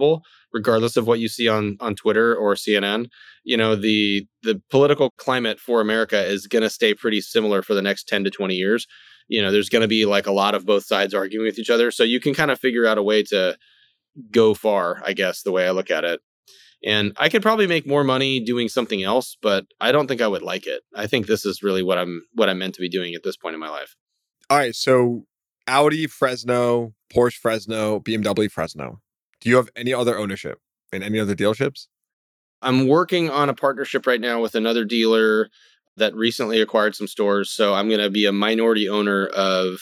regardless of what you see on on Twitter or C N N. You know, the the political climate for America is going to stay pretty similar for the next ten to twenty years. You know, there's going to be like a lot of both sides arguing with each other. So you can kind of figure out a way to go far, I guess, the way I look at it. And I could probably make more money doing something else, but I don't think I would like it. I think this is really what I'm what I'm meant to be doing at this point in my life. All right, so Audi Fresno, Porsche Fresno, B M W Fresno. Do you have any other ownership in any other dealerships? I'm working on a partnership right now with another dealer that recently acquired some stores. So I'm going to be a minority owner of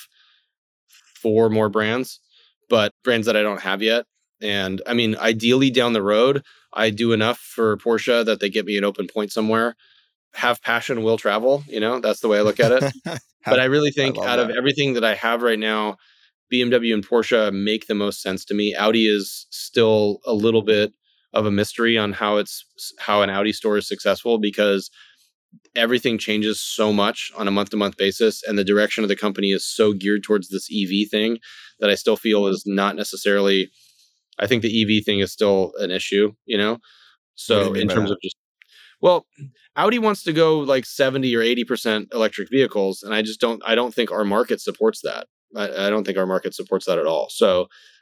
four more brands, but brands that I don't have yet. And I mean, ideally down the road, I do enough for Porsche that they get me an open point somewhere. Have passion, will travel. You know, that's the way I look at it. But I really think I out that. of everything that I have right now, B M W and Porsche make the most sense to me. Audi is still a little bit of a mystery on how it's how an Audi store is successful, because everything changes so much on a month-to-month basis, and the direction of the company is so geared towards this E V thing that I still feel is not necessarily. I think the E V thing is still an issue, you know? So in terms of just, well, Audi wants to go like seventy or eighty percent electric vehicles. And I just don't, I don't think our market supports that. I, I don't think our market supports that at all. So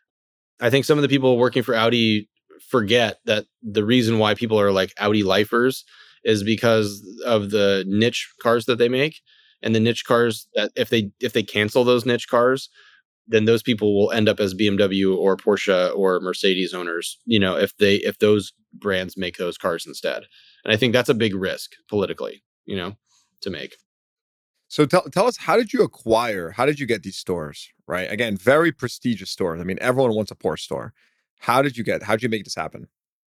I think some of the people working for Audi forget that the reason why people are like Audi lifers is because of the niche cars that they make, and the niche cars that if they, if they cancel those niche cars, then those people will end up as B M W or Porsche or Mercedes owners, you know, if they if those brands make those cars instead. And I think that's a big risk politically, you know, to make. So tell tell us, how did you acquire, how did you get these stores, right? Again, very prestigious stores. I mean, everyone wants a Porsche store. How did you get, how did you make this happen?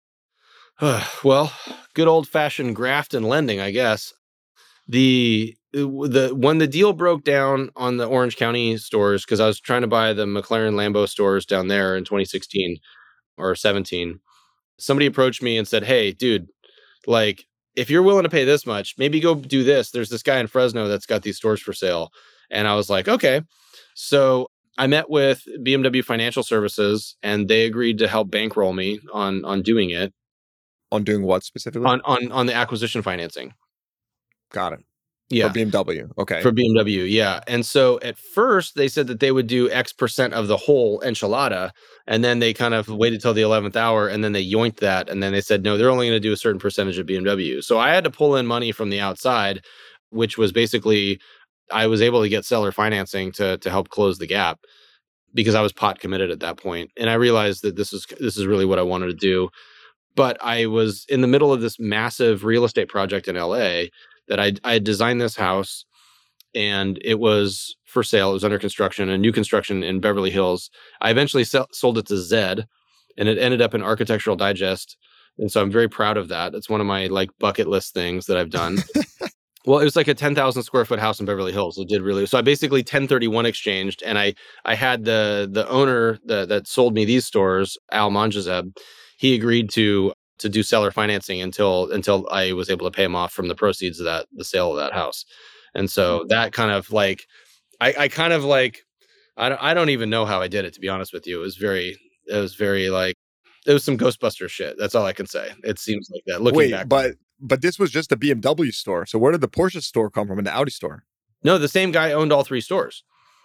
Well, good old fashioned graft and lending, I guess. The the when the deal broke down on the Orange County stores, because I was trying to buy the McLaren Lambo stores down there in twenty sixteen or seventeen, somebody approached me and said, "Hey, dude, like if you're willing to pay this much, maybe go do this. There's this guy in Fresno that's got these stores for sale." And I was like, "Okay." So I met with B M W Financial Services, and they agreed to help bankroll me on on doing it. On doing what specifically? On on on the acquisition financing. Got it. Yeah. For B M W. Okay. For B M W, yeah. And so at first they said that they would do X percent of the whole enchilada, and then they kind of waited till the eleventh hour, and then they yoinked that, and then they said, no, they're only going to do a certain percentage of B M W. So I had to pull in money from the outside, which was basically, I was able to get seller financing to to help close the gap, because I was pot committed at that point. And I realized that this is this is really what I wanted to do. But I was in the middle of this massive real estate project in L A that I I had designed this house, and it was for sale. It was under construction, a new construction in Beverly Hills. I eventually sell, sold it to Zed, and it ended up in Architectural Digest. And so I'm very proud of that. It's one of my like bucket list things that I've done. Well, it was like a ten thousand square foot house in Beverly Hills. It did really. So I basically ten thirty-one exchanged, and I I had the the owner that that sold me these stores, Al Manjazeb. He agreed to to do seller financing until until I was able to pay him off from the proceeds of that the sale of that house. And so that kind of like I, I kind of like I don't I don't even know how I did it, to be honest with you. It was very it was very like it was some Ghostbuster shit. That's all I can say. It seems like that. Looking Wait, back, but but this was just a B M W store. So where did the Porsche store come from and the Audi store? No, the same guy owned all three stores.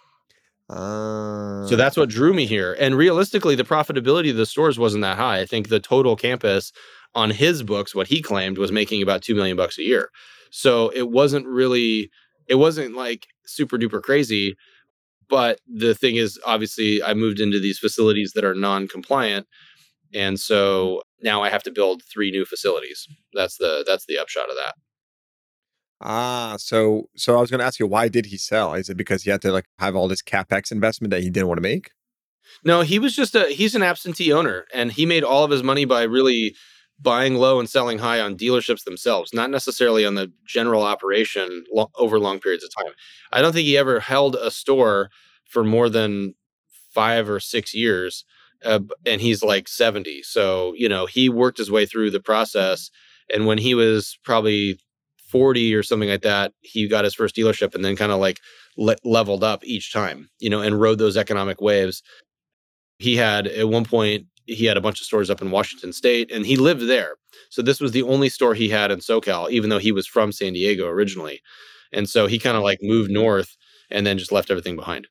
Uh, so that's what drew me here. And realistically, the profitability of the stores wasn't that high. I think the total campus on his books, what he claimed, was making about two million bucks a year. So it wasn't really, it wasn't like super duper crazy. But the thing is, obviously, I moved into these facilities that are non-compliant. And so now I have to build three new facilities. That's the that's the upshot of that. Ah, so so I was going to ask you, why did he sell? Is it because he had to like have all this CapEx investment that he didn't want to make? No, he was just a he's an absentee owner, and he made all of his money by really buying low and selling high on dealerships themselves, not necessarily on the general operation lo- over long periods of time. I don't think he ever held a store for more than five or six years, uh, and he's like seventy. So, you know, he worked his way through the process, and when he was probably forty or something like that, he got his first dealership, and then kind of like le- leveled up each time, you know, and rode those economic waves. He had at one point he had a bunch of stores up in Washington State, and he lived there. So this was the only store he had in SoCal, even though he was from San Diego originally. And so he kind of like moved north and then just left everything behind.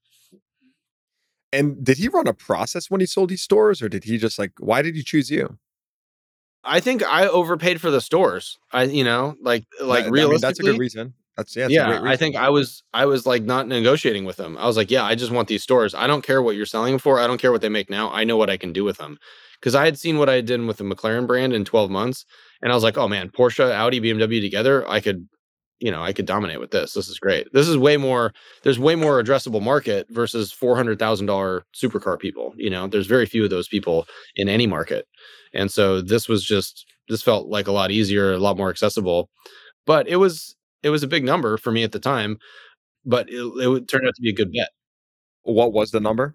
And did he run a process when he sold these stores, or did he just like, why did he choose you? I think I overpaid for the stores. I, you know, like, like That- I mean, realistically, that's a good reason. That's yeah, it's a yeah, great reason. I think I was, I was like not negotiating with them. I was like, yeah, I just want these stores. I don't care what you're selling them for. I don't care what they make now. I know what I can do with them. Because I had seen what I did with the McLaren brand in twelve months. And I was like, oh man, Porsche, Audi, B M W together, I could, you know, I could dominate with this. This is great. This is way more, there's way more addressable market versus four hundred thousand dollars supercar people. You know, there's very few of those people in any market. And so this was just, this felt like a lot easier, a lot more accessible. But it was, it was a big number for me at the time, but it, it would turn out to be a good bet. What was the number?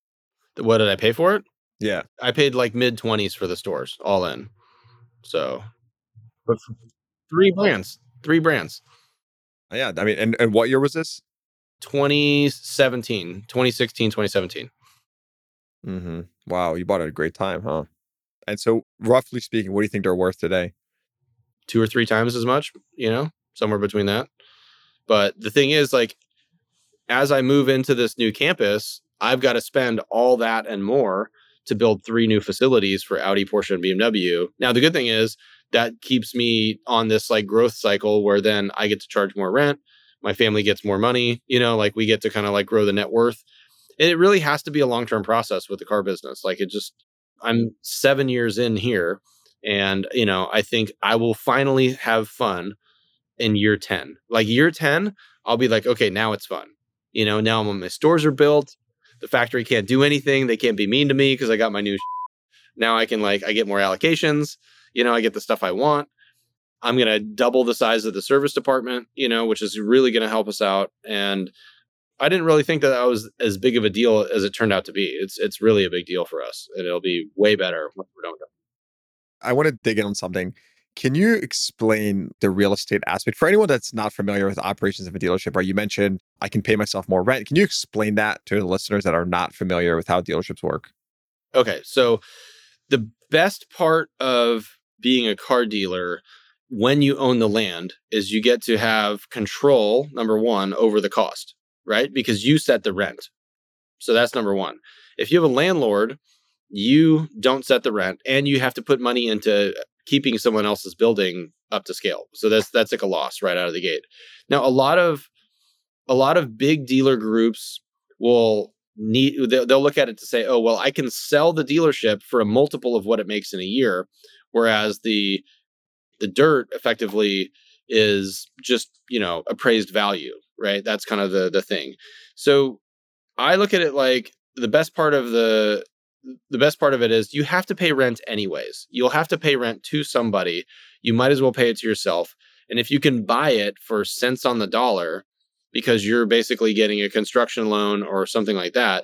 What did I pay for it? Yeah. I paid like mid twenties for the stores all in. So, but for three brands, three brands. Yeah. I mean, and, and what year was this? twenty seventeen, twenty sixteen, twenty seventeen. Mm-hmm. Wow. You bought it at a great time, huh? And so roughly speaking, what do you think they're worth today? Two or three times as much, you know, somewhere between that. But the thing is, like, as I move into this new campus, I've got to spend all that and more to build three new facilities for Audi, Porsche, and B M W. Now, the good thing is that keeps me on this like growth cycle where then I get to charge more rent. My family gets more money, you know, like we get to kind of like grow the net worth. And it really has to be a long-term process with the car business. Like it just, I'm seven years in here and, you know, I think I will finally have fun in year ten. Like year ten, I'll be like, okay, now it's fun. You know, now my stores are built. The factory can't do anything. They can't be mean to me because I got my new sh- now I can like, I get more allocations. You know, I get the stuff I want. I'm going to double the size of the service department, you know, which is really going to help us out. And I didn't really think that that was as big of a deal as it turned out to be. It's it's really a big deal for us, and it'll be way better when we're done with it. I want to dig in on something. Can you explain the real estate aspect for anyone that's not familiar with operations of a dealership? Or you mentioned I can pay myself more rent. Can you explain that to the listeners that are not familiar with how dealerships work? Okay, so the best part of being a car dealer when you own the land is you get to have control, number one, over the cost, right? Because you set the rent. So that's number one. If you have a landlord, you don't set the rent and you have to put money into keeping someone else's building up to scale. So that's that's like a loss right out of the gate. Now, a lot of a lot of big dealer groups will need they'll, they'll look at it to say, oh, well, I can sell the dealership for a multiple of what it makes in a year, whereas the the dirt effectively is just, you know, appraised value, right? That's kind of the the thing. So I look at it like the best part of the the best part of it is you have to pay rent anyways. You'll have to pay rent to somebody. You might as well pay it to yourself. And if you can buy it for cents on the dollar because you're basically getting a construction loan or something like that,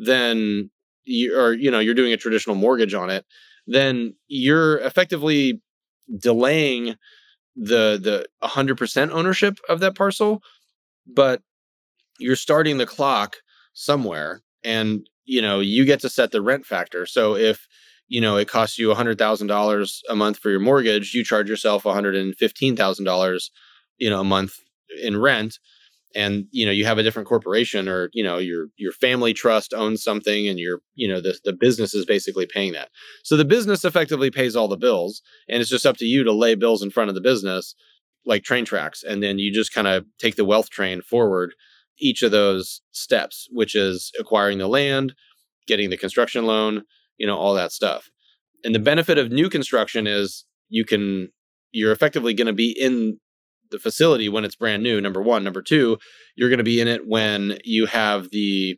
then you or you know, you're doing a traditional mortgage on it, then you're effectively delaying the the one hundred percent ownership of that parcel, but you're starting the clock somewhere, and you know you get to set the rent factor. So if you know it costs you one hundred thousand dollars a month for your mortgage, you charge yourself one hundred fifteen thousand dollars you know a month in rent. And you know you have a different corporation, or you know your your family trust owns something, and your you know the the business is basically paying that. So the business effectively pays all the bills, and it's just up to you to lay bills in front of the business like train tracks, and then you just kind of take the wealth train forward each of those steps, which is acquiring the land, getting the construction loan, you know all that stuff. And the benefit of new construction is you can you're effectively going to be in the facility when it's brand new, number one. Number two, you're going to be in it when you have the,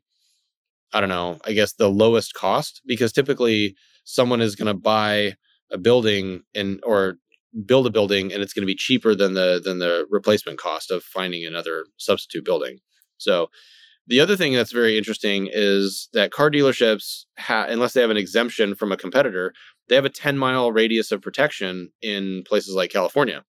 I don't know, I guess the lowest cost, because typically someone is going to buy a building and or build a building and it's going to be cheaper than the than the replacement cost of finding another substitute building. So the other thing that's very interesting is that car dealerships, ha- unless they have an exemption from a competitor, they have a ten mile radius of protection in places like California.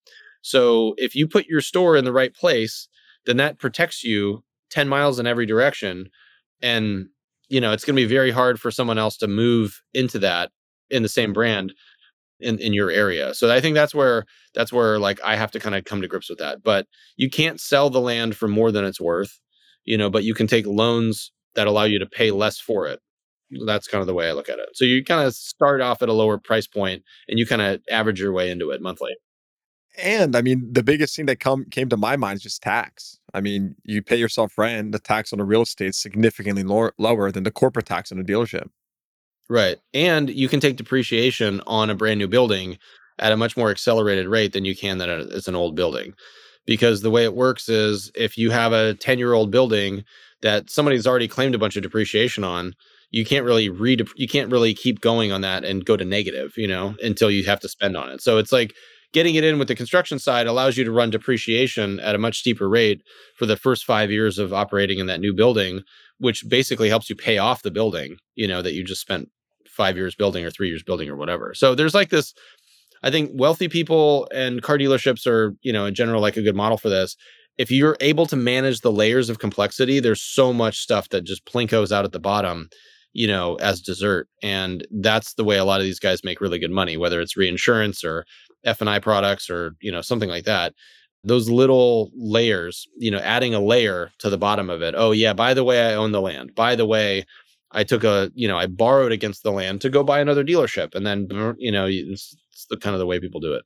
So if you put your store in the right place, then that protects you ten miles in every direction. And, you know, it's going to be very hard for someone else to move into that in the same brand in, in your area. So I think that's where that's where like I have to kind of come to grips with that. But you can't sell the land for more than it's worth, you know, but you can take loans that allow you to pay less for it. That's kind of the way I look at it. So you kind of start off at a lower price point and you kind of average your way into it monthly. And I mean, the biggest thing that come came to my mind is just tax. I mean, you pay yourself rent, the tax on a real estate is significantly lower, lower than the corporate tax on a dealership. Right. And you can take depreciation on a brand new building at a much more accelerated rate than you can that it's an old building. Because the way it works is if you have a ten year old building that somebody's already claimed a bunch of depreciation on, you can't really read, you can't really keep going on that and go to negative, you know, until you have to spend on it. So it's like getting it in with the construction side allows you to run depreciation at a much steeper rate for the first five years of operating in that new building, which basically helps you pay off the building, you know, that you just spent five years building or three years building or whatever. So there's like this, I think wealthy people and car dealerships are, you know, in general, like a good model for this. If you're able to manage the layers of complexity, there's so much stuff that just plinkos out at the bottom, you know, as dessert. And that's the way a lot of these guys make really good money, whether it's reinsurance or F and I products or, you know, something like that. Those little layers, you know, adding a layer to the bottom of it. Oh yeah, by the way, I own the land. By the way, I took a, you know, I borrowed against the land to go buy another dealership. And then, you know, it's, it's the kind of the way people do it.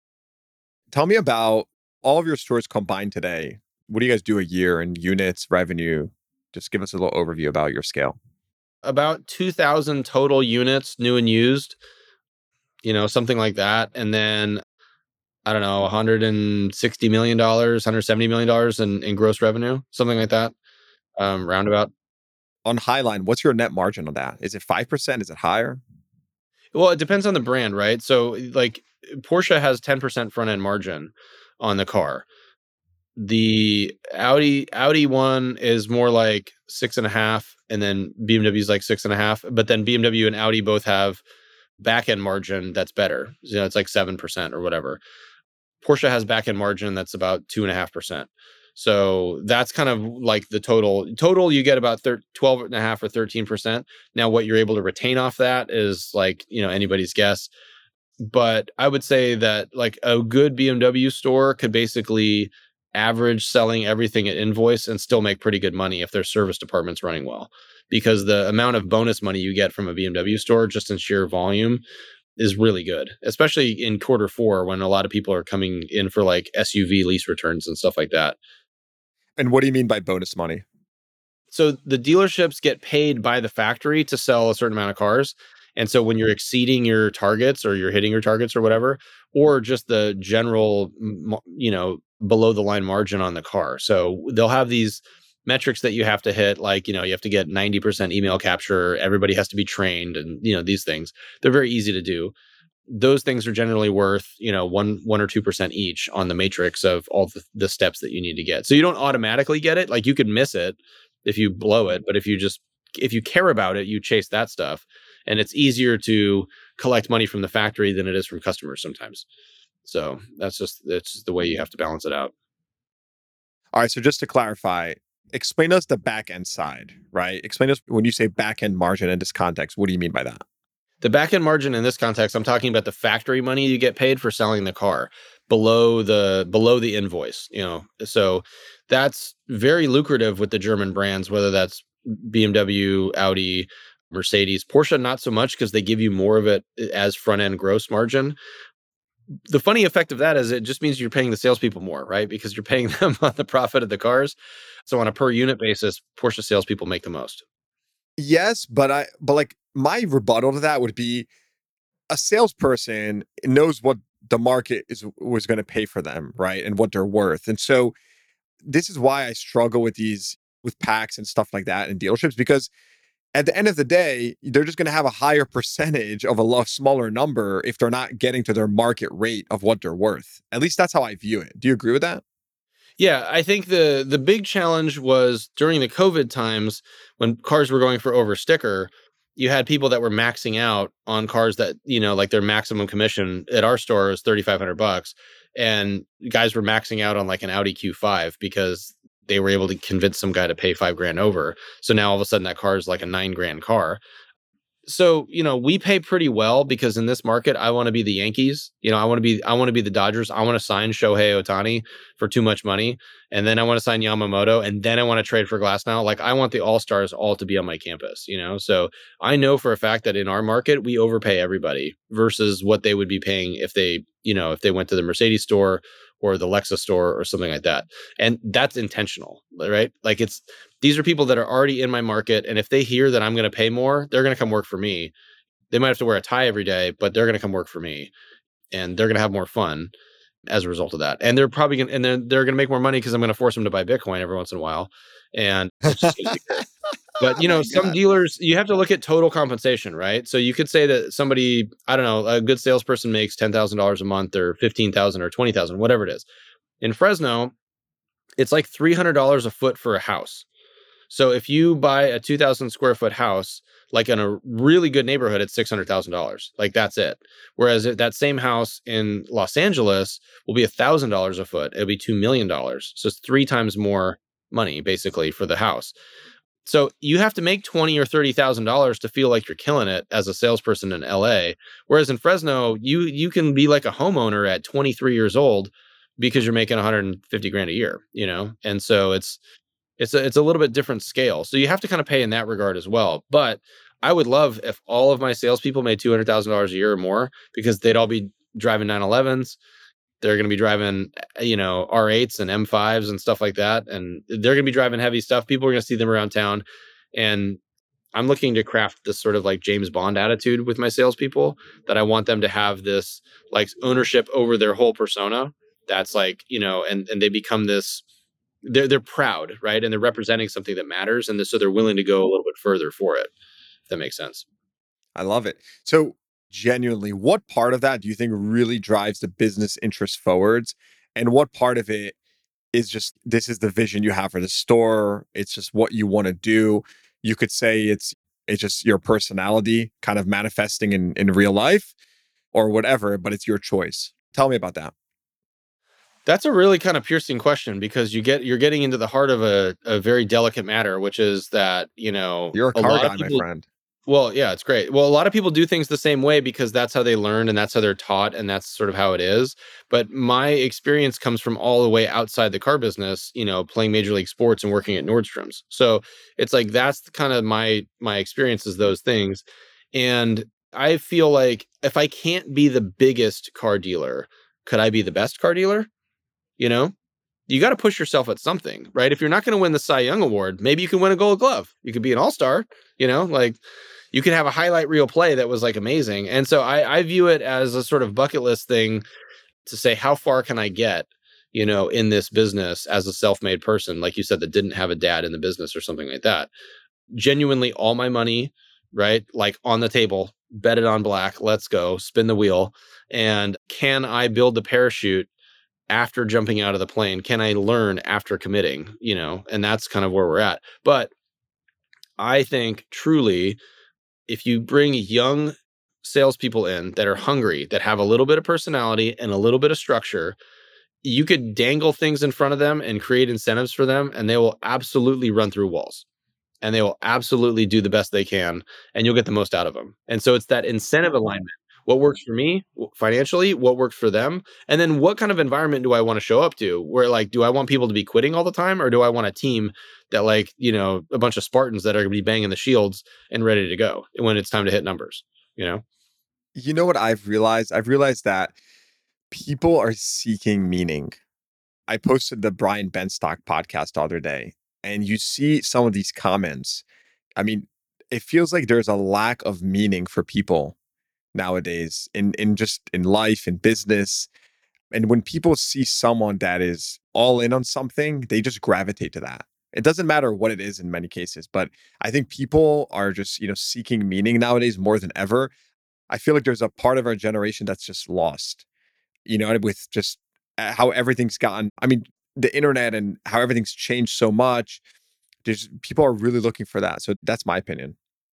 Tell me about all of your stores combined today. What do you guys do a year in units, revenue? Just give us a little overview about your scale. About two thousand total units, new and used, you know, something like that. And then, I don't know, one hundred sixty million dollars, one hundred seventy million dollars in, in gross revenue, something like that, um, roundabout. On Highline, what's your net margin on that? Is it five percent? Is it higher? Well, it depends on the brand, right? So like Porsche has ten percent front end margin on the car. The Audi Audi one is more like six and a half, and then B M W is like six and a half. But then B M W and Audi both have back end margin that's better. You know, it's like seven percent or whatever. Porsche has back end margin that's about two and a half percent. So that's kind of like the total. Total, you get about twelve and a half or thirteen percent. Now, what you're able to retain off that is like, you know, anybody's guess. But I would say that like a good B M W store could basically average selling everything at invoice and still make pretty good money if their service department's running well. Because the amount of bonus money you get from a B M W store just in sheer volume is really good, especially in quarter four when a lot of people are coming in for like S U V lease returns and stuff like that. And what do you mean by bonus money? So the dealerships get paid by the factory to sell a certain amount of cars. And so when you're exceeding your targets or you're hitting your targets or whatever, or just the general, you know, below the line margin on the car. So they'll have these metrics that you have to hit, like, you know, you have to get ninety percent email capture. Everybody has to be trained and, you know, these things, they're very easy to do. Those things are generally worth, you know, one, one or two percent each on the matrix of all the, the steps that you need to get. So you don't automatically get it. Like you could miss it if you blow it, but if you just, if you care about it, you chase that stuff. And it's easier to collect money from the factory than it is from customers sometimes. So that's just, that's just the way you have to balance it out. All right. So just to clarify, explain us the back end side, right? Explain us when you say back end margin in this context, what do you mean by that? The back end margin in this context, I'm talking about the factory money you get paid for selling the car below the below the invoice, you know. So that's very lucrative with the German brands, whether that's B M W, Audi, Mercedes, Porsche, not so much because they give you more of it as front end gross margin. The funny effect of that is it just means you're paying the salespeople more, right? Because you're paying them on the profit of the cars. So on a per unit basis, Porsche salespeople make the most. Yes, but I but like my rebuttal to that would be a salesperson knows what the market is was going to pay for them, right? And what they're worth. And so this is why I struggle with these with packs and stuff like that in dealerships, because at the end of the day, they're just going to have a higher percentage of a lot smaller number if they're not getting to their market rate of what they're worth. At least that's how I view it. Do you agree with that? Yeah, I think the the big challenge was during the COVID times when cars were going for over sticker, you had people that were maxing out on cars that, you know, like their maximum commission at our store was thirty-five hundred bucks. And guys were maxing out on like an Audi Q five because they were able to convince some guy to pay five grand over. So now all of a sudden that car is like a nine grand car. So, you know, we pay pretty well because in this market, I want to be the Yankees. You know, I want to be I want to be the Dodgers. I want to sign Shohei Ohtani for too much money. And then I want to sign Yamamoto. And then I want to trade for Glasnow. Like I want the all-stars all to be on my campus, you know? So I know for a fact that in our market, we overpay everybody versus what they would be paying if they, you know, if they went to the Mercedes store or the Lexus store or something like that. And that's intentional, right? Like it's, these are people that are already in my market. And if they hear that I'm going to pay more, they're going to come work for me. They might have to wear a tie every day, but they're going to come work for me and they're going to have more fun as a result of that. And they're probably going to, and then they're going to make more money because I'm going to force them to buy Bitcoin every once in a while. And it's just gonna be great. But, you know, Oh my some God. dealers, you have to look at total compensation, right? So you could say that somebody, I don't know, a good salesperson makes ten thousand dollars a month or fifteen thousand dollars or twenty thousand dollars, whatever it is. In Fresno, it's like three hundred dollars a foot for a house. So if you buy a two thousand square foot house, like in a really good neighborhood, it's six hundred thousand dollars. Like that's it. Whereas if that same house in Los Angeles will be one thousand dollars a foot. It'll be two million dollars. So it's three times more money basically for the house. So you have to make twenty or thirty thousand dollars to feel like you're killing it as a salesperson in L A. Whereas in Fresno, you you can be like a homeowner at twenty-three years old because you're making one hundred fifty grand a year, you know? And so it's it's a, it's a little bit different scale. So you have to kind of pay in that regard as well. But I would love if all of my salespeople made two hundred thousand dollars a year or more because they'd all be driving nine elevens. They're going to be driving, you know, R eights and M fives and stuff like that. And they're going to be driving heavy stuff. People are going to see them around town. And I'm looking to craft this sort of like James Bond attitude with my salespeople that I want them to have this like ownership over their whole persona. That's like, you know, and, and they become this, they're, they're proud, right? And they're representing something that matters. And so they're willing to go a little bit further for it, if that makes sense. I love it. So genuinely, what part of that do you think really drives the business interest forwards? And what part of it is just, this is the vision you have for the store. It's just what you want to do. You could say it's, it's just your personality kind of manifesting in, in real life or whatever, but it's your choice. Tell me about that. That's a really kind of piercing question because you get, you're getting into the heart of a, a very delicate matter, which is that, you know, You're a a car lot guy, of my people, friend. well, yeah, it's great. Well, a lot of people do things the same way because that's how they learn and that's how they're taught and that's sort of how it is. But my experience comes from all the way outside the car business, you know, playing Major League Sports and working at Nordstrom's. So it's like that's kind of my my experience is those things. And I feel like if I can't be the biggest car dealer, could I be the best car dealer? You know, you got to push yourself at something, right? If you're not going to win the Cy Young Award, maybe you can win a Gold Glove. You could be an all-star, you know, like you could have a highlight reel play that was like amazing. And so I, I view it as a sort of bucket list thing to say, how far can I get, you know, in this business as a self-made person, like you said, that didn't have a dad in the business or something like that. Genuinely all my money, right? Like on the table, bet it on black, let's go, spin the wheel. And can I build the parachute after jumping out of the plane? Can I learn after committing, you know? And that's kind of where we're at. But I think truly, if you bring young salespeople in that are hungry, that have a little bit of personality and a little bit of structure, you could dangle things in front of them and create incentives for them, and they will absolutely run through walls. And they will absolutely do the best they can, and you'll get the most out of them. And so it's that incentive alignment. What works for me financially, what works for them, and then what kind of environment do I want to show up to? Where like, do I want people to be quitting all the time, or do I want a team that like, you know, a bunch of Spartans that are going to be banging the shields and ready to go when it's time to hit numbers, you know? You know what I've realized? I've realized that people are seeking meaning. I posted the Brian Benstock podcast the other day, and you see some of these comments. I mean, it feels like there's a lack of meaning for people nowadays in in just in life, in business. And when people see someone that is all in on something, they just gravitate to that. It doesn't matter what it is in many cases, but I think people are just, you know, seeking meaning nowadays more than ever. I feel like there's a part of our generation that's just lost, you know, with just uh, how everything's gotten. I mean, the internet and how everything's changed so much. There's people are really looking for that. So that's my opinion.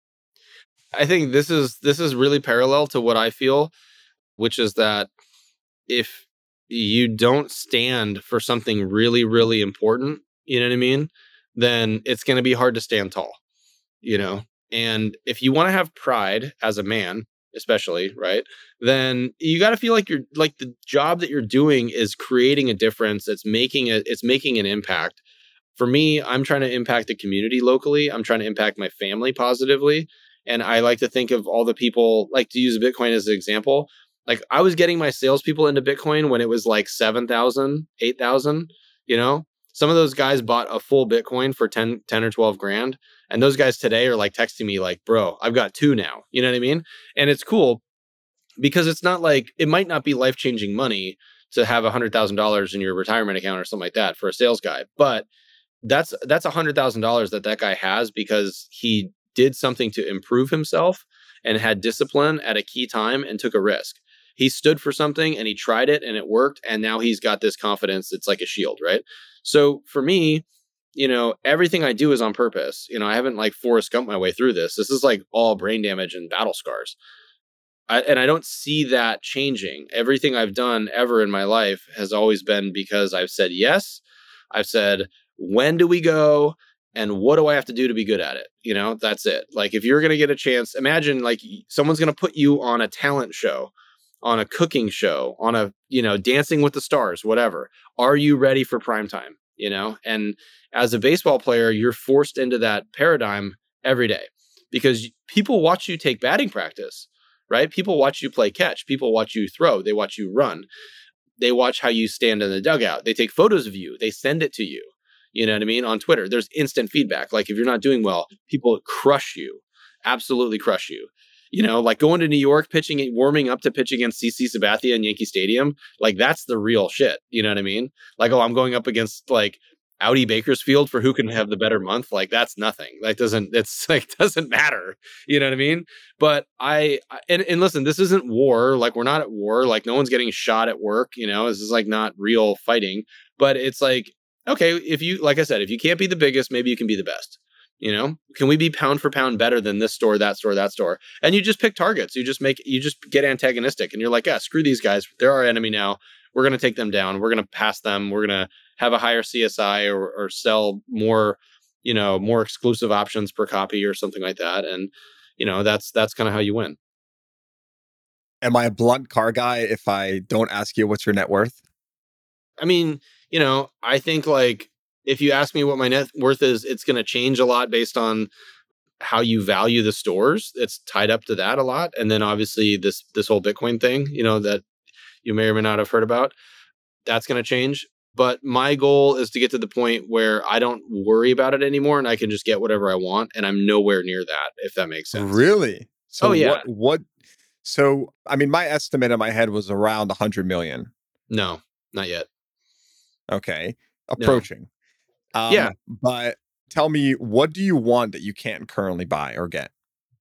I think this is this is really parallel to what I feel, which is that if you don't stand for something really, really important, you know what I mean? Then it's going to be hard to stand tall, you know? And if you want to have pride as a man, especially, right, then you got to feel like you're like the job that you're doing is creating a difference. It's making a, it's making an impact. For me, I'm trying to impact the community locally. I'm trying to impact my family positively. And I like to think of all the people, like to use Bitcoin as an example. Like I was getting my salespeople into Bitcoin when it was like seven thousand, eight thousand, you know, some of those guys bought a full Bitcoin for ten, ten or twelve grand. And those guys today are like texting me like, bro, I've got two now. You know what I mean? And it's cool because it's not like, it might not be life-changing money to have one hundred thousand dollars in your retirement account or something like that for a sales guy. But that's that's one hundred thousand dollars that that guy has because he did something to improve himself and had discipline at a key time and took a risk. He stood for something and he tried it and it worked. And now he's got this confidence. It's like a shield, right? So for me, you know, everything I do is on purpose. You know, I haven't like Forrest Gump my way through this. This is like all brain damage and battle scars. I, and I don't see that changing. Everything I've done ever in my life has always been because I've said yes. I've said, when do we go? And what do I have to do to be good at it? You know, that's it. Like if you're going to get a chance, imagine like someone's going to put you on a talent show, on a cooking show, on a, you know, Dancing with the Stars, whatever. Are you ready for prime time? You know, and as a baseball player, you're forced into that paradigm every day because people watch you take batting practice, right? People watch you play catch. People watch you throw. They watch you run. They watch how you stand in the dugout. They take photos of you. They send it to you. You know what I mean? On Twitter, there's instant feedback. Like if you're not doing well, people crush you, absolutely crush you. You know, like going to New York, pitching, warming up to pitch against C C Sabathia in Yankee Stadium. Like that's the real shit. You know what I mean? Like, oh, I'm going up against like Audi Bakersfield for who can have the better month. Like that's nothing. Like doesn't, it's like, doesn't matter. You know what I mean? But I, and, and listen, this isn't war. Like we're not at war. Like no one's getting shot at work. You know, this is like not real fighting, but it's like, okay, if you, like I said, if you can't be the biggest, maybe you can be the best. You know, can we be pound for pound better than this store, that store, that store? And you just pick targets. You just make, you just get antagonistic and you're like, yeah, screw these guys. They're our enemy now. We're going to take them down. We're going to pass them. We're going to have a higher C S I or, or sell more, you know, more exclusive options per copy or something like that. And, you know, that's, that's kind of how you win. Am I a blunt car guy if I don't ask you what's your net worth? I mean, you know, I think like, if you ask me what my net worth is, it's going to change a lot based on how you value the stores. It's tied up to that a lot. And then obviously this, this whole Bitcoin thing, you know, that you may or may not have heard about, that's going to change. But my goal is to get to the point where I don't worry about it anymore and I can just get whatever I want. And I'm nowhere near that, if that makes sense. Really? So oh, yeah. What, what, so, I mean, my estimate in my head was around one hundred million. No, not yet. Okay. Approaching. No. Um, yeah. But tell me, what do you want that you can't currently buy or get?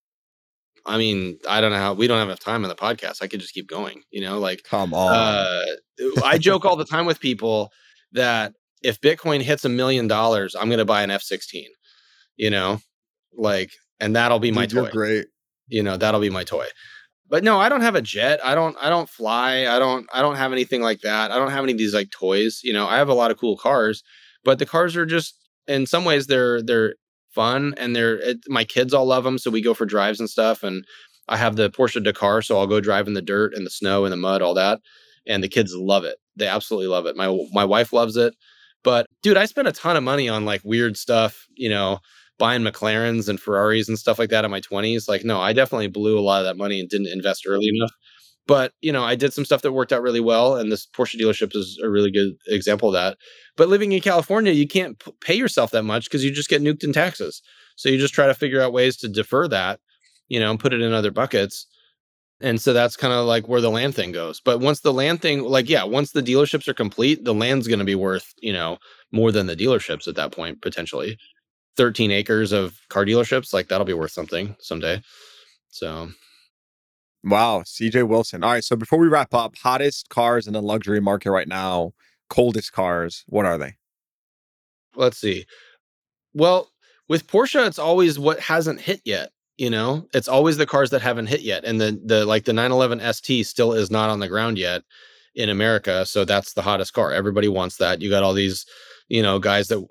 I mean, I don't know how, we don't have enough time on the podcast. I could just keep going, you know, like, come on. Uh, I joke all the time with people that if Bitcoin hits a million dollars, I'm going to buy an F sixteen, you know, like, and that'll be my Dude, toy. You're great. You know, that'll be my toy. But no, I don't have a jet. I don't, I don't fly. I don't, I don't have anything like that. I don't have any of these like toys. You know, I have a lot of cool cars, but the cars are just, in some ways they're, they're fun and they're, it, my kids all love them. So we go for drives and stuff. And I have the Porsche Dakar. So I'll go drive in the dirt and the snow and the mud, all that. And the kids love it. They absolutely love it. My, my wife loves it, but dude, I spent a ton of money on like weird stuff, you know, buying McLarens and Ferraris and stuff like that in my twenties. Like, no, I definitely blew a lot of that money and didn't invest early enough. But, you know, I did some stuff that worked out really well. And this Porsche dealership is a really good example of that. But living in California, you can't p- pay yourself that much because you just get nuked in taxes. So you just try to figure out ways to defer that, you know, and put it in other buckets. And so that's kind of like where the land thing goes. But once the land thing, like, yeah, once the dealerships are complete, the land's going to be worth, you know, more than the dealerships at that point, potentially. thirteen acres of car dealerships, like that'll be worth something someday. So... Wow, C J Wilson. All right, so before we wrap up, hottest cars in the luxury market right now, coldest cars, what are they? Let's see. Well, with Porsche, it's always what hasn't hit yet, you know? It's always the cars that haven't hit yet. And the the like the nine eleven S T still is not on the ground yet in America, so that's the hottest car. Everybody wants that. You got all these, you know, guys that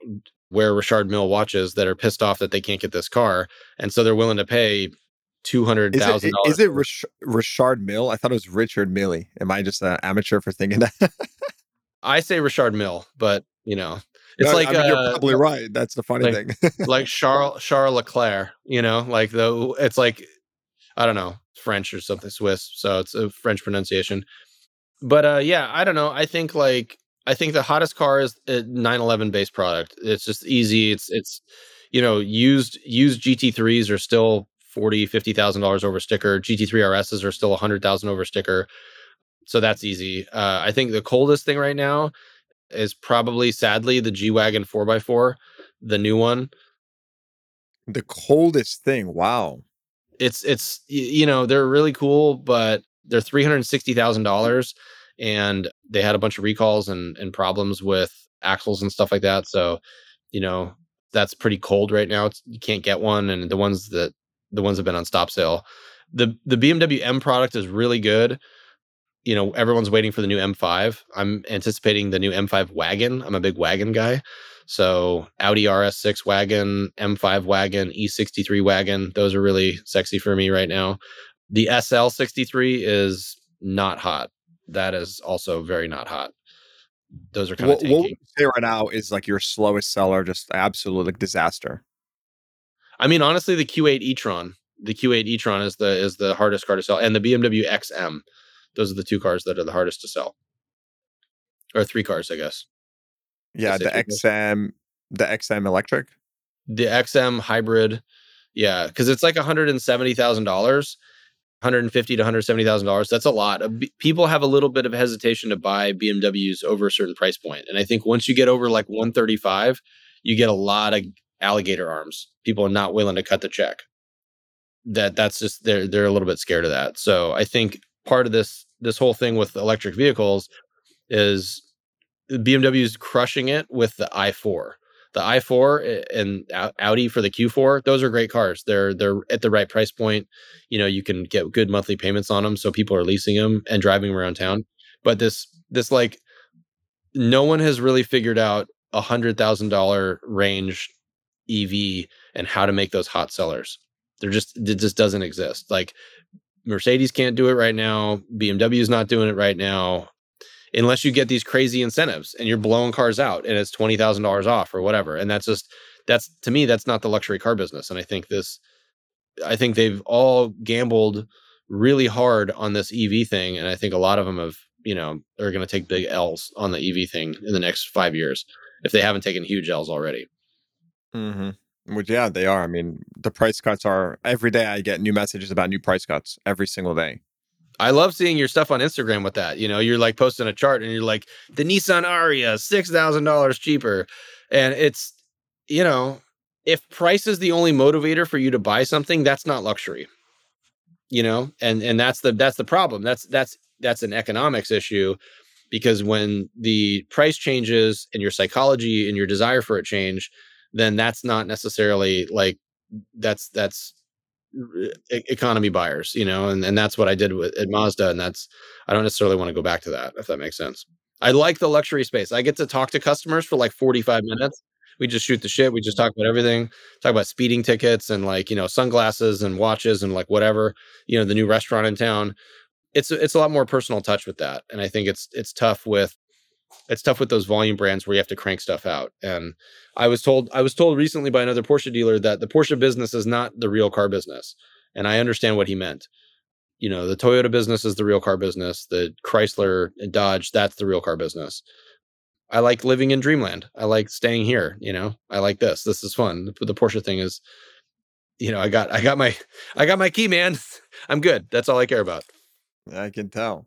wear Richard Mille watches that are pissed off that they can't get this car. And so they're willing to pay two hundred thousand dollars. Is it, is it Rich, Richard Mille? I thought it was Richard Mille. Am I just an amateur for thinking that? I say Richard Mille, but you know, it's no, like I mean, uh, you're probably right. That's the funny like, thing. like Charles Charles Leclerc, you know, like the it's like I don't know, French or something, Swiss, so it's a French pronunciation. But uh, yeah, I don't know. I think like I think the hottest car is a nine eleven based product. It's just easy. It's it's you know used used G T threes are still forty, fifty thousand dollars over sticker. G T three R S's are still a hundred thousand over sticker. So that's easy. Uh, I think the coldest thing right now is probably, sadly, the G-Wagon four by four, the new one. The coldest thing. Wow. It's, it's you know, they're really cool, but they're three hundred sixty thousand dollars and they had a bunch of recalls and, and problems with axles and stuff like that. So, you know, that's pretty cold right now. It's, you can't get one. And the ones that, the ones have been on stop sale. The, the B M W M product is really good. You know, everyone's waiting for the new M five. I'm anticipating the new M five wagon. I'm a big wagon guy. So Audi R S six wagon, M five wagon, E sixty-three wagon. Those are really sexy for me right now. The S L sixty-three is not hot. That is also very not hot. Those are kind what, of what tanky. would you say right now is like your slowest seller, just absolute like disaster? I mean, honestly, the Q eight e-tron. The Q eight e-tron is the is the hardest car to sell. And the B M W X M. Those are the two cars that are the hardest to sell. Or three cars, I guess. Yeah, the X M, the X M electric. The X M hybrid, yeah, because it's like one hundred seventy thousand dollars, one hundred fifty to one hundred seventy thousand dollars. That's a lot. People have a little bit of hesitation to buy B M Ws over a certain price point, and I think once you get over like one thirty-five, you get a lot of alligator arms. People are not willing to cut the check. That that's just they're they're a little bit scared of that. So I think part of this this whole thing with electric vehicles is B M W is crushing it with the i four. The i four and Audi for the Q four, those are great cars. They're they're at the right price point. You know, you can get good monthly payments on them, so people are leasing them and driving them around town. But this this like no one has really figured out a hundred thousand dollar range E V and how to make those hot sellers. They're just it just doesn't exist. Like Mercedes can't do it right now. B M W is not doing it right now. Unless you get these crazy incentives and you're blowing cars out and it's twenty thousand dollars off or whatever. And that's just, that's to me, that's not the luxury car business. And I think this, I think they've all gambled really hard on this E V thing. And I think a lot of them have, you know, are going to take big L's on the E V thing in the next five years if they haven't taken huge L's already. Mm-hmm. Which, yeah, they are. I mean, the price cuts are every day. I get new messages about new price cuts every single day. I love seeing your stuff on Instagram with that. You know, you're like posting a chart and you're like, the Nissan Ariya, six thousand dollars cheaper. And it's, you know, if price is the only motivator for you to buy something, that's not luxury. You know, and and that's the that's the problem. That's that's that's an economics issue, because when the price changes and your psychology and your desire for it change, then that's not necessarily like that's that's economy buyers, you know, and, and that's what I did with at Mazda. And that's, I don't necessarily want to go back to that, if that makes sense. I like the luxury space. I get to talk to customers for like forty-five minutes. We just shoot the shit. We just talk about everything, talk about speeding tickets and like, you know, sunglasses and watches and like whatever, you know, the new restaurant in town. It's, it's a lot more personal touch with that. And I think it's, it's tough with, it's tough with those volume brands where you have to crank stuff out. And I was told, I was told recently by another Porsche dealer that the Porsche business is not the real car business. And I understand what he meant. You know, the Toyota business is the real car business. The Chrysler and Dodge, that's the real car business. I like living in dreamland. I like staying here. You know, I like this. This is fun. The, the Porsche thing is, you know, I got, I got my, I got my key, man. I'm good. That's all I care about. I can tell.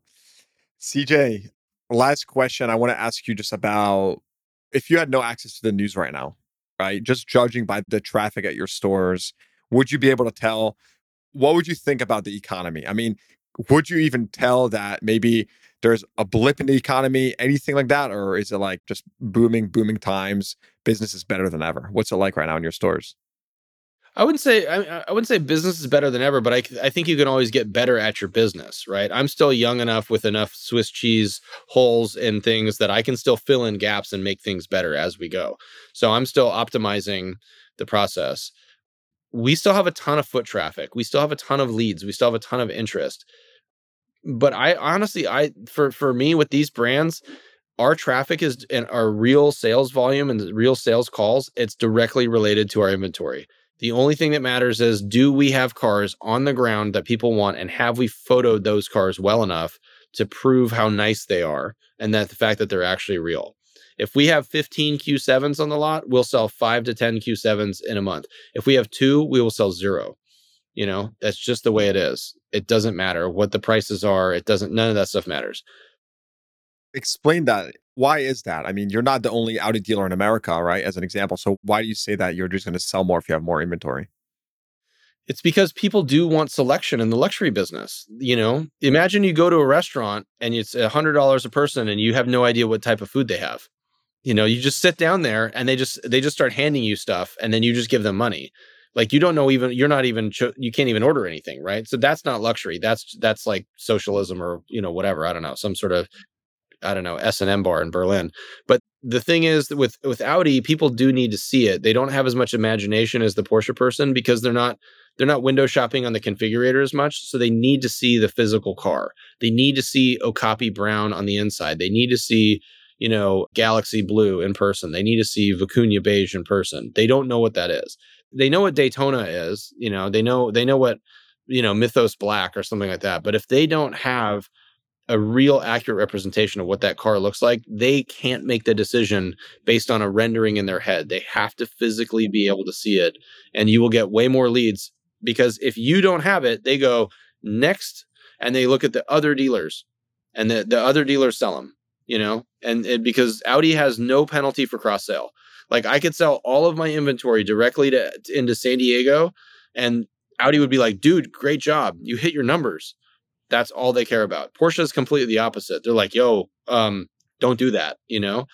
C J, last question. I want to ask you just about if you had no access to the news right now, right? Just judging by the traffic at your stores, would you be able to tell, what would you think about the economy? I mean, would you even tell that maybe there's a blip in the economy, anything like that? Or is it like just booming, booming times, business is better than ever? What's it like right now in your stores? I wouldn't say I, I wouldn't say business is better than ever, but I, I think you can always get better at your business, right? I'm still young enough with enough Swiss cheese holes and things that I can still fill in gaps and make things better as we go. So I'm still optimizing the process. We still have a ton of foot traffic. We still have a ton of leads. We still have a ton of interest. But I honestly, I for for me with these brands, our traffic is and our real sales volume and the real sales calls, it's directly related to our inventory. The only thing that matters is, do we have cars on the ground that people want, and have we photoed those cars well enough to prove how nice they are and that the fact that they're actually real. If we have fifteen Q sevens on the lot, we'll sell five to ten Q sevens in a month. If we have two, we will sell zero. You know, that's just the way it is. It doesn't matter what the prices are. It doesn't, none of that stuff matters. Explain that. Why is that? I mean, you're not the only Audi dealer in America, right? As an example. So why do you say that you're just going to sell more if you have more inventory? It's because people do want selection in the luxury business. You know, imagine you go to a restaurant and it's a hundred dollars a person and you have no idea what type of food they have. You know, you just sit down there and they just, they just start handing you stuff and then you just give them money. Like, you don't know, even, you're not even, cho- you can't even order anything, right? So that's not luxury. That's, that's like socialism or, you know, whatever. I don't know, some sort of, I don't know, S and M bar in Berlin. But the thing is that with, with Audi, people do need to see it. They don't have as much imagination as the Porsche person because they're not, they're not window shopping on the configurator as much. So they need to see the physical car. They need to see Okapi brown on the inside. They need to see, you know, Galaxy blue in person. They need to see Vicuña beige in person. They don't know what that is. They know what Daytona is, you know, they know, they know what, you know, Mythos black or something like that. But if they don't have a real accurate representation of what that car looks like, they can't make the decision based on a rendering in their head. They have to physically be able to see it, and you will get way more leads, because if you don't have it, they go next and they look at the other dealers, and the, the other dealers sell them, you know, and, and because Audi has no penalty for cross sale. Like, I could sell all of my inventory directly to, into San Diego, and Audi would be like, dude, great job. You hit your numbers. That's all they care about. Porsche is completely the opposite. They're like, yo, um, don't do that, you know?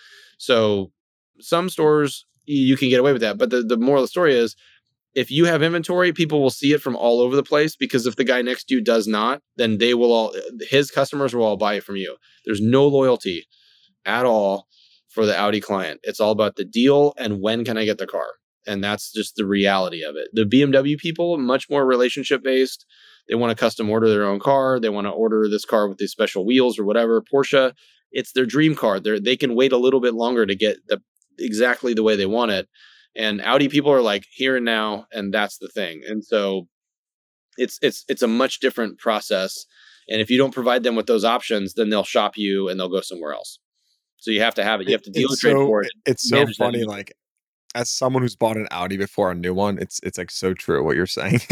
So some stores, you can get away with that. But the, the moral of the story is, if you have inventory, people will see it from all over the place, because if the guy next to you does not, then they will all, his customers will all buy it from you. There's no loyalty at all for the Audi client. It's all about the deal and when can I get the car? And that's just the reality of it. The B M W people, much more relationship based. They want to custom order their own car. They want to order this car with these special wheels or whatever. Porsche, it's their dream car. They they can wait a little bit longer to get the exactly the way they want it. And Audi people are like here and now, and that's the thing. And so it's it's it's a much different process. And if you don't provide them with those options, then they'll shop you and they'll go somewhere else. So you have to have it. You have to deal with trade so, for it. It's so funny, like, as someone who's bought an Audi before, a new one, it's it's like so true what you're saying.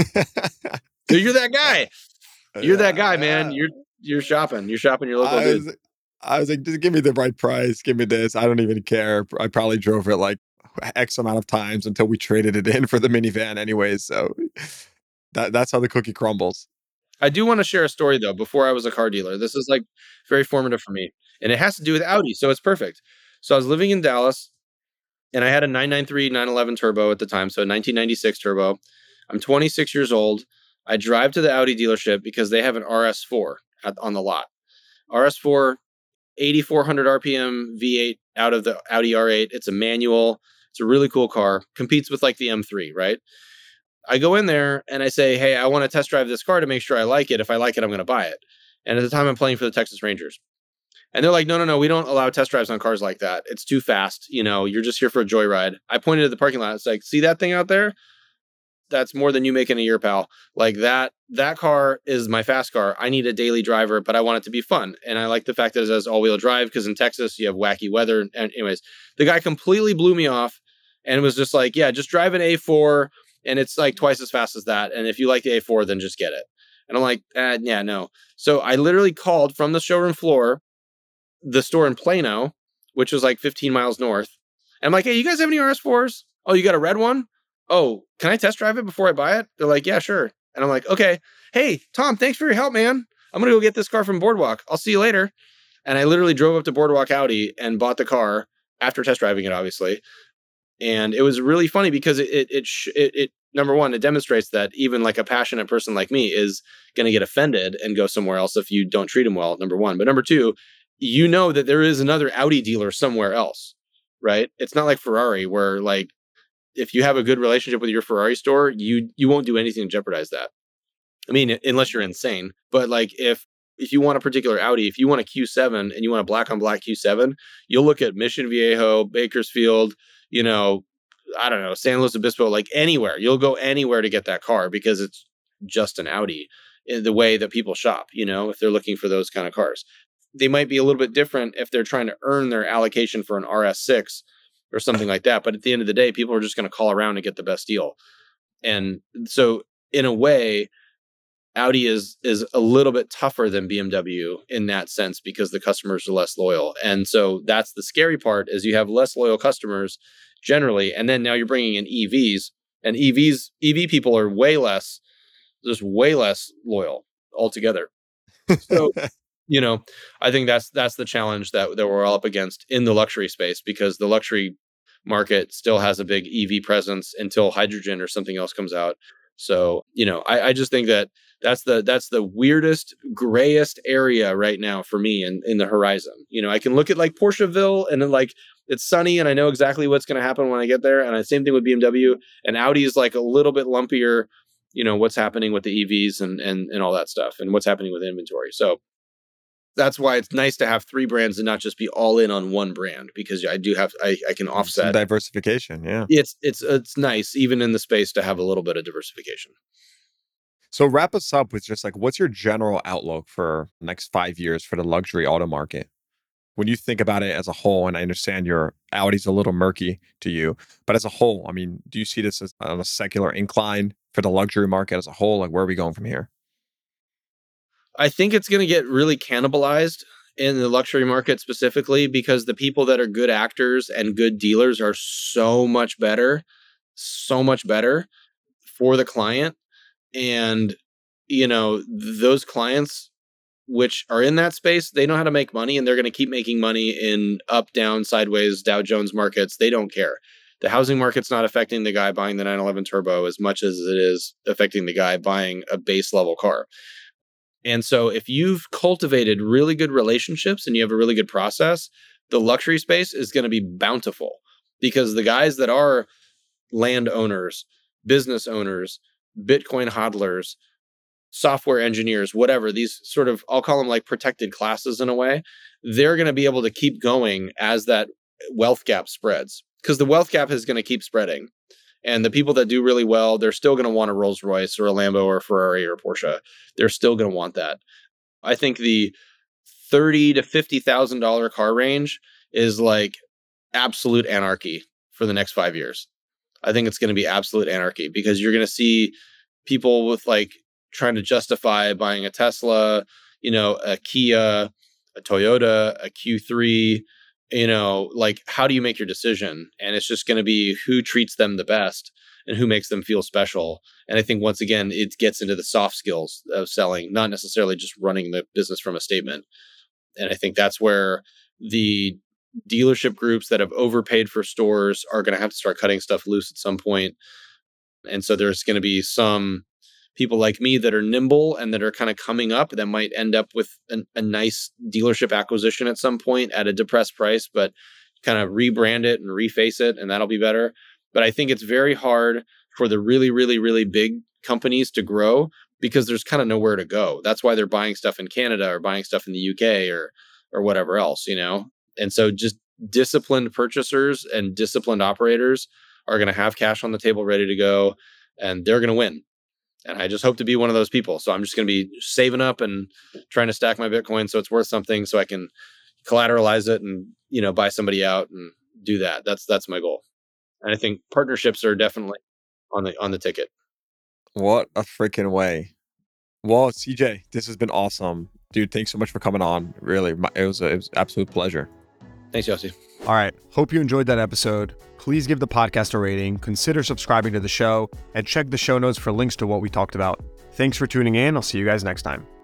Dude, you're that guy. You're that guy, man. You're you're shopping. You're shopping your local I dude. was, I was like, just give me the right price. Give me this. I don't even care. I probably drove it like X amount of times until we traded it in for the minivan anyways. So that that's how the cookie crumbles. I do want to share a story, though, before I was a car dealer. This is like very formative for me. And it has to do with Audi, so it's perfect. So I was living in Dallas, and I had a nine ninety-three nine eleven turbo at the time, so a nineteen ninety-six turbo. I'm twenty-six years old. I drive to the Audi dealership because they have an R S four at, on the lot. R S four, eighty-four hundred R P M V eight out of the Audi R eight. It's a manual. It's a really cool car. Competes with like the M three, right? I go in there and I say, hey, I want to test drive this car to make sure I like it. If I like it, I'm going to buy it. And at the time, I'm playing for the Texas Rangers. And they're like, no, no, no, we don't allow test drives on cars like that. It's too fast. You know, you're just here for a joyride. I pointed at the parking lot. It's like, see that thing out there? That's more than you make in a year, pal. Like that, that car is my fast car. I need a daily driver, but I want it to be fun. And I like the fact that it has all-wheel drive, because in Texas, you have wacky weather. And anyways, the guy completely blew me off and was just like, yeah, just drive an A four and it's like twice as fast as that. And if you like the A four, then just get it. And I'm like, eh, yeah, no. So I literally called from the showroom floor, the store in Plano, which was like fifteen miles north. And I'm like, hey, you guys have any R S fours? Oh, you got a red one? Oh, can I test drive it before I buy it? They're like, yeah, sure. And I'm like, okay. Hey, Tom, thanks for your help, man. I'm going to go get this car from Boardwalk. I'll see you later. And I literally drove up to Boardwalk Audi and bought the car after test driving it, obviously. And it was really funny because it, it, it, sh- it, it, number one, it demonstrates that even like a passionate person like me is going to get offended and go somewhere else if you don't treat him well, number one. But number two, you know that there is another Audi dealer somewhere else, right? It's not like Ferrari where like, if you have a good relationship with your Ferrari store, you, you won't do anything to jeopardize that. I mean, unless you're insane, but like if, if you want a particular Audi, if you want a Q seven and you want a black on black Q seven, you'll look at Mission Viejo, Bakersfield, you know, I don't know, San Luis Obispo, like anywhere. You'll go anywhere to get that car because it's just an Audi in the way that people shop, you know, if they're looking for those kind of cars. They might be a little bit different if they're trying to earn their allocation for an R S six or something like that. But at the end of the day, people are just going to call around and get the best deal. And so in a way, Audi is is a little bit tougher than B M W in that sense because the customers are less loyal. And so that's the scary part is you have less loyal customers generally. And then now you're bringing in E Vs and E Vs, E V people are way less, just way less loyal altogether. So, you know, I think that's that's the challenge that, that we're all up against in the luxury space because the luxury market still has a big E V presence until hydrogen or something else comes out. So, you know, I, I just think that that's the that's the weirdest, grayest area right now for me in, in the horizon. You know, I can look at like Porscheville and then like it's sunny and I know exactly what's going to happen when I get there. And the same thing with B M W and Audi is like a little bit lumpier, you know, what's happening with the E Vs and and and all that stuff and what's happening with inventory. So that's why it's nice to have three brands and not just be all in on one brand because I do have I, I can offset some diversification. Yeah, it's it's it's nice even in the space to have a little bit of diversification. So wrap us up with just like what's your general outlook for the next five years for the luxury auto market? When you think about it as a whole, and I understand your Audi's a little murky to you, but as a whole, I mean, do you see this as on a secular incline for the luxury market as a whole? Like, where are we going from here? I think it's going to get really cannibalized in the luxury market specifically because the people that are good actors and good dealers are so much better, so much better for the client. And, you know, those clients which are in that space, they know how to make money and they're going to keep making money in up, down, sideways, Dow Jones markets. They don't care. The housing market's not affecting the guy buying the nine eleven Turbo as much as it is affecting the guy buying a base level car. And so if you've cultivated really good relationships and you have a really good process, the luxury space is going to be bountiful because the guys that are landowners, business owners, Bitcoin hodlers, software engineers, whatever, these sort of, I'll call them like protected classes in a way, they're going to be able to keep going as that wealth gap spreads because the wealth gap is going to keep spreading. And the people that do really well, they're still going to want a Rolls Royce or a Lambo or a Ferrari or a Porsche. They're still going to want that. I think the thirty thousand to fifty thousand dollars car range is like absolute anarchy for the next five years. I think it's going to be absolute anarchy because you're going to see people with like trying to justify buying a Tesla, you know, a Kia, a Toyota, a Q three, you know, like how do you make your decision? And it's just going to be who treats them the best and who makes them feel special. And I think once again, it gets into the soft skills of selling, not necessarily just running the business from a statement. And I think that's where the dealership groups that have overpaid for stores are going to have to start cutting stuff loose at some point. And so there's going to be some people like me that are nimble and that are kind of coming up that might end up with an, a nice dealership acquisition at some point at a depressed price, but kind of rebrand it and reface it, and that'll be better. But I think it's very hard for the really, really, really big companies to grow because there's kind of nowhere to go. That's why they're buying stuff in Canada or buying stuff in the U K or or whatever else, you know? And so just disciplined purchasers and disciplined operators are going to have cash on the table ready to go, and they're going to win. And I just hope to be one of those people. So I'm just going to be saving up and trying to stack my Bitcoin so it's worth something so I can collateralize it and, you know, buy somebody out and do that. That's that's my goal. And I think partnerships are definitely on the on the ticket. What a freaking way. Well, C J, this has been awesome. Dude, thanks so much for coming on. Really, it was, a, it was an absolute pleasure. Thanks, Yossi. All right. Hope you enjoyed that episode. Please give the podcast a rating, consider subscribing to the show, and check the show notes for links to what we talked about. Thanks for tuning in. I'll see you guys next time.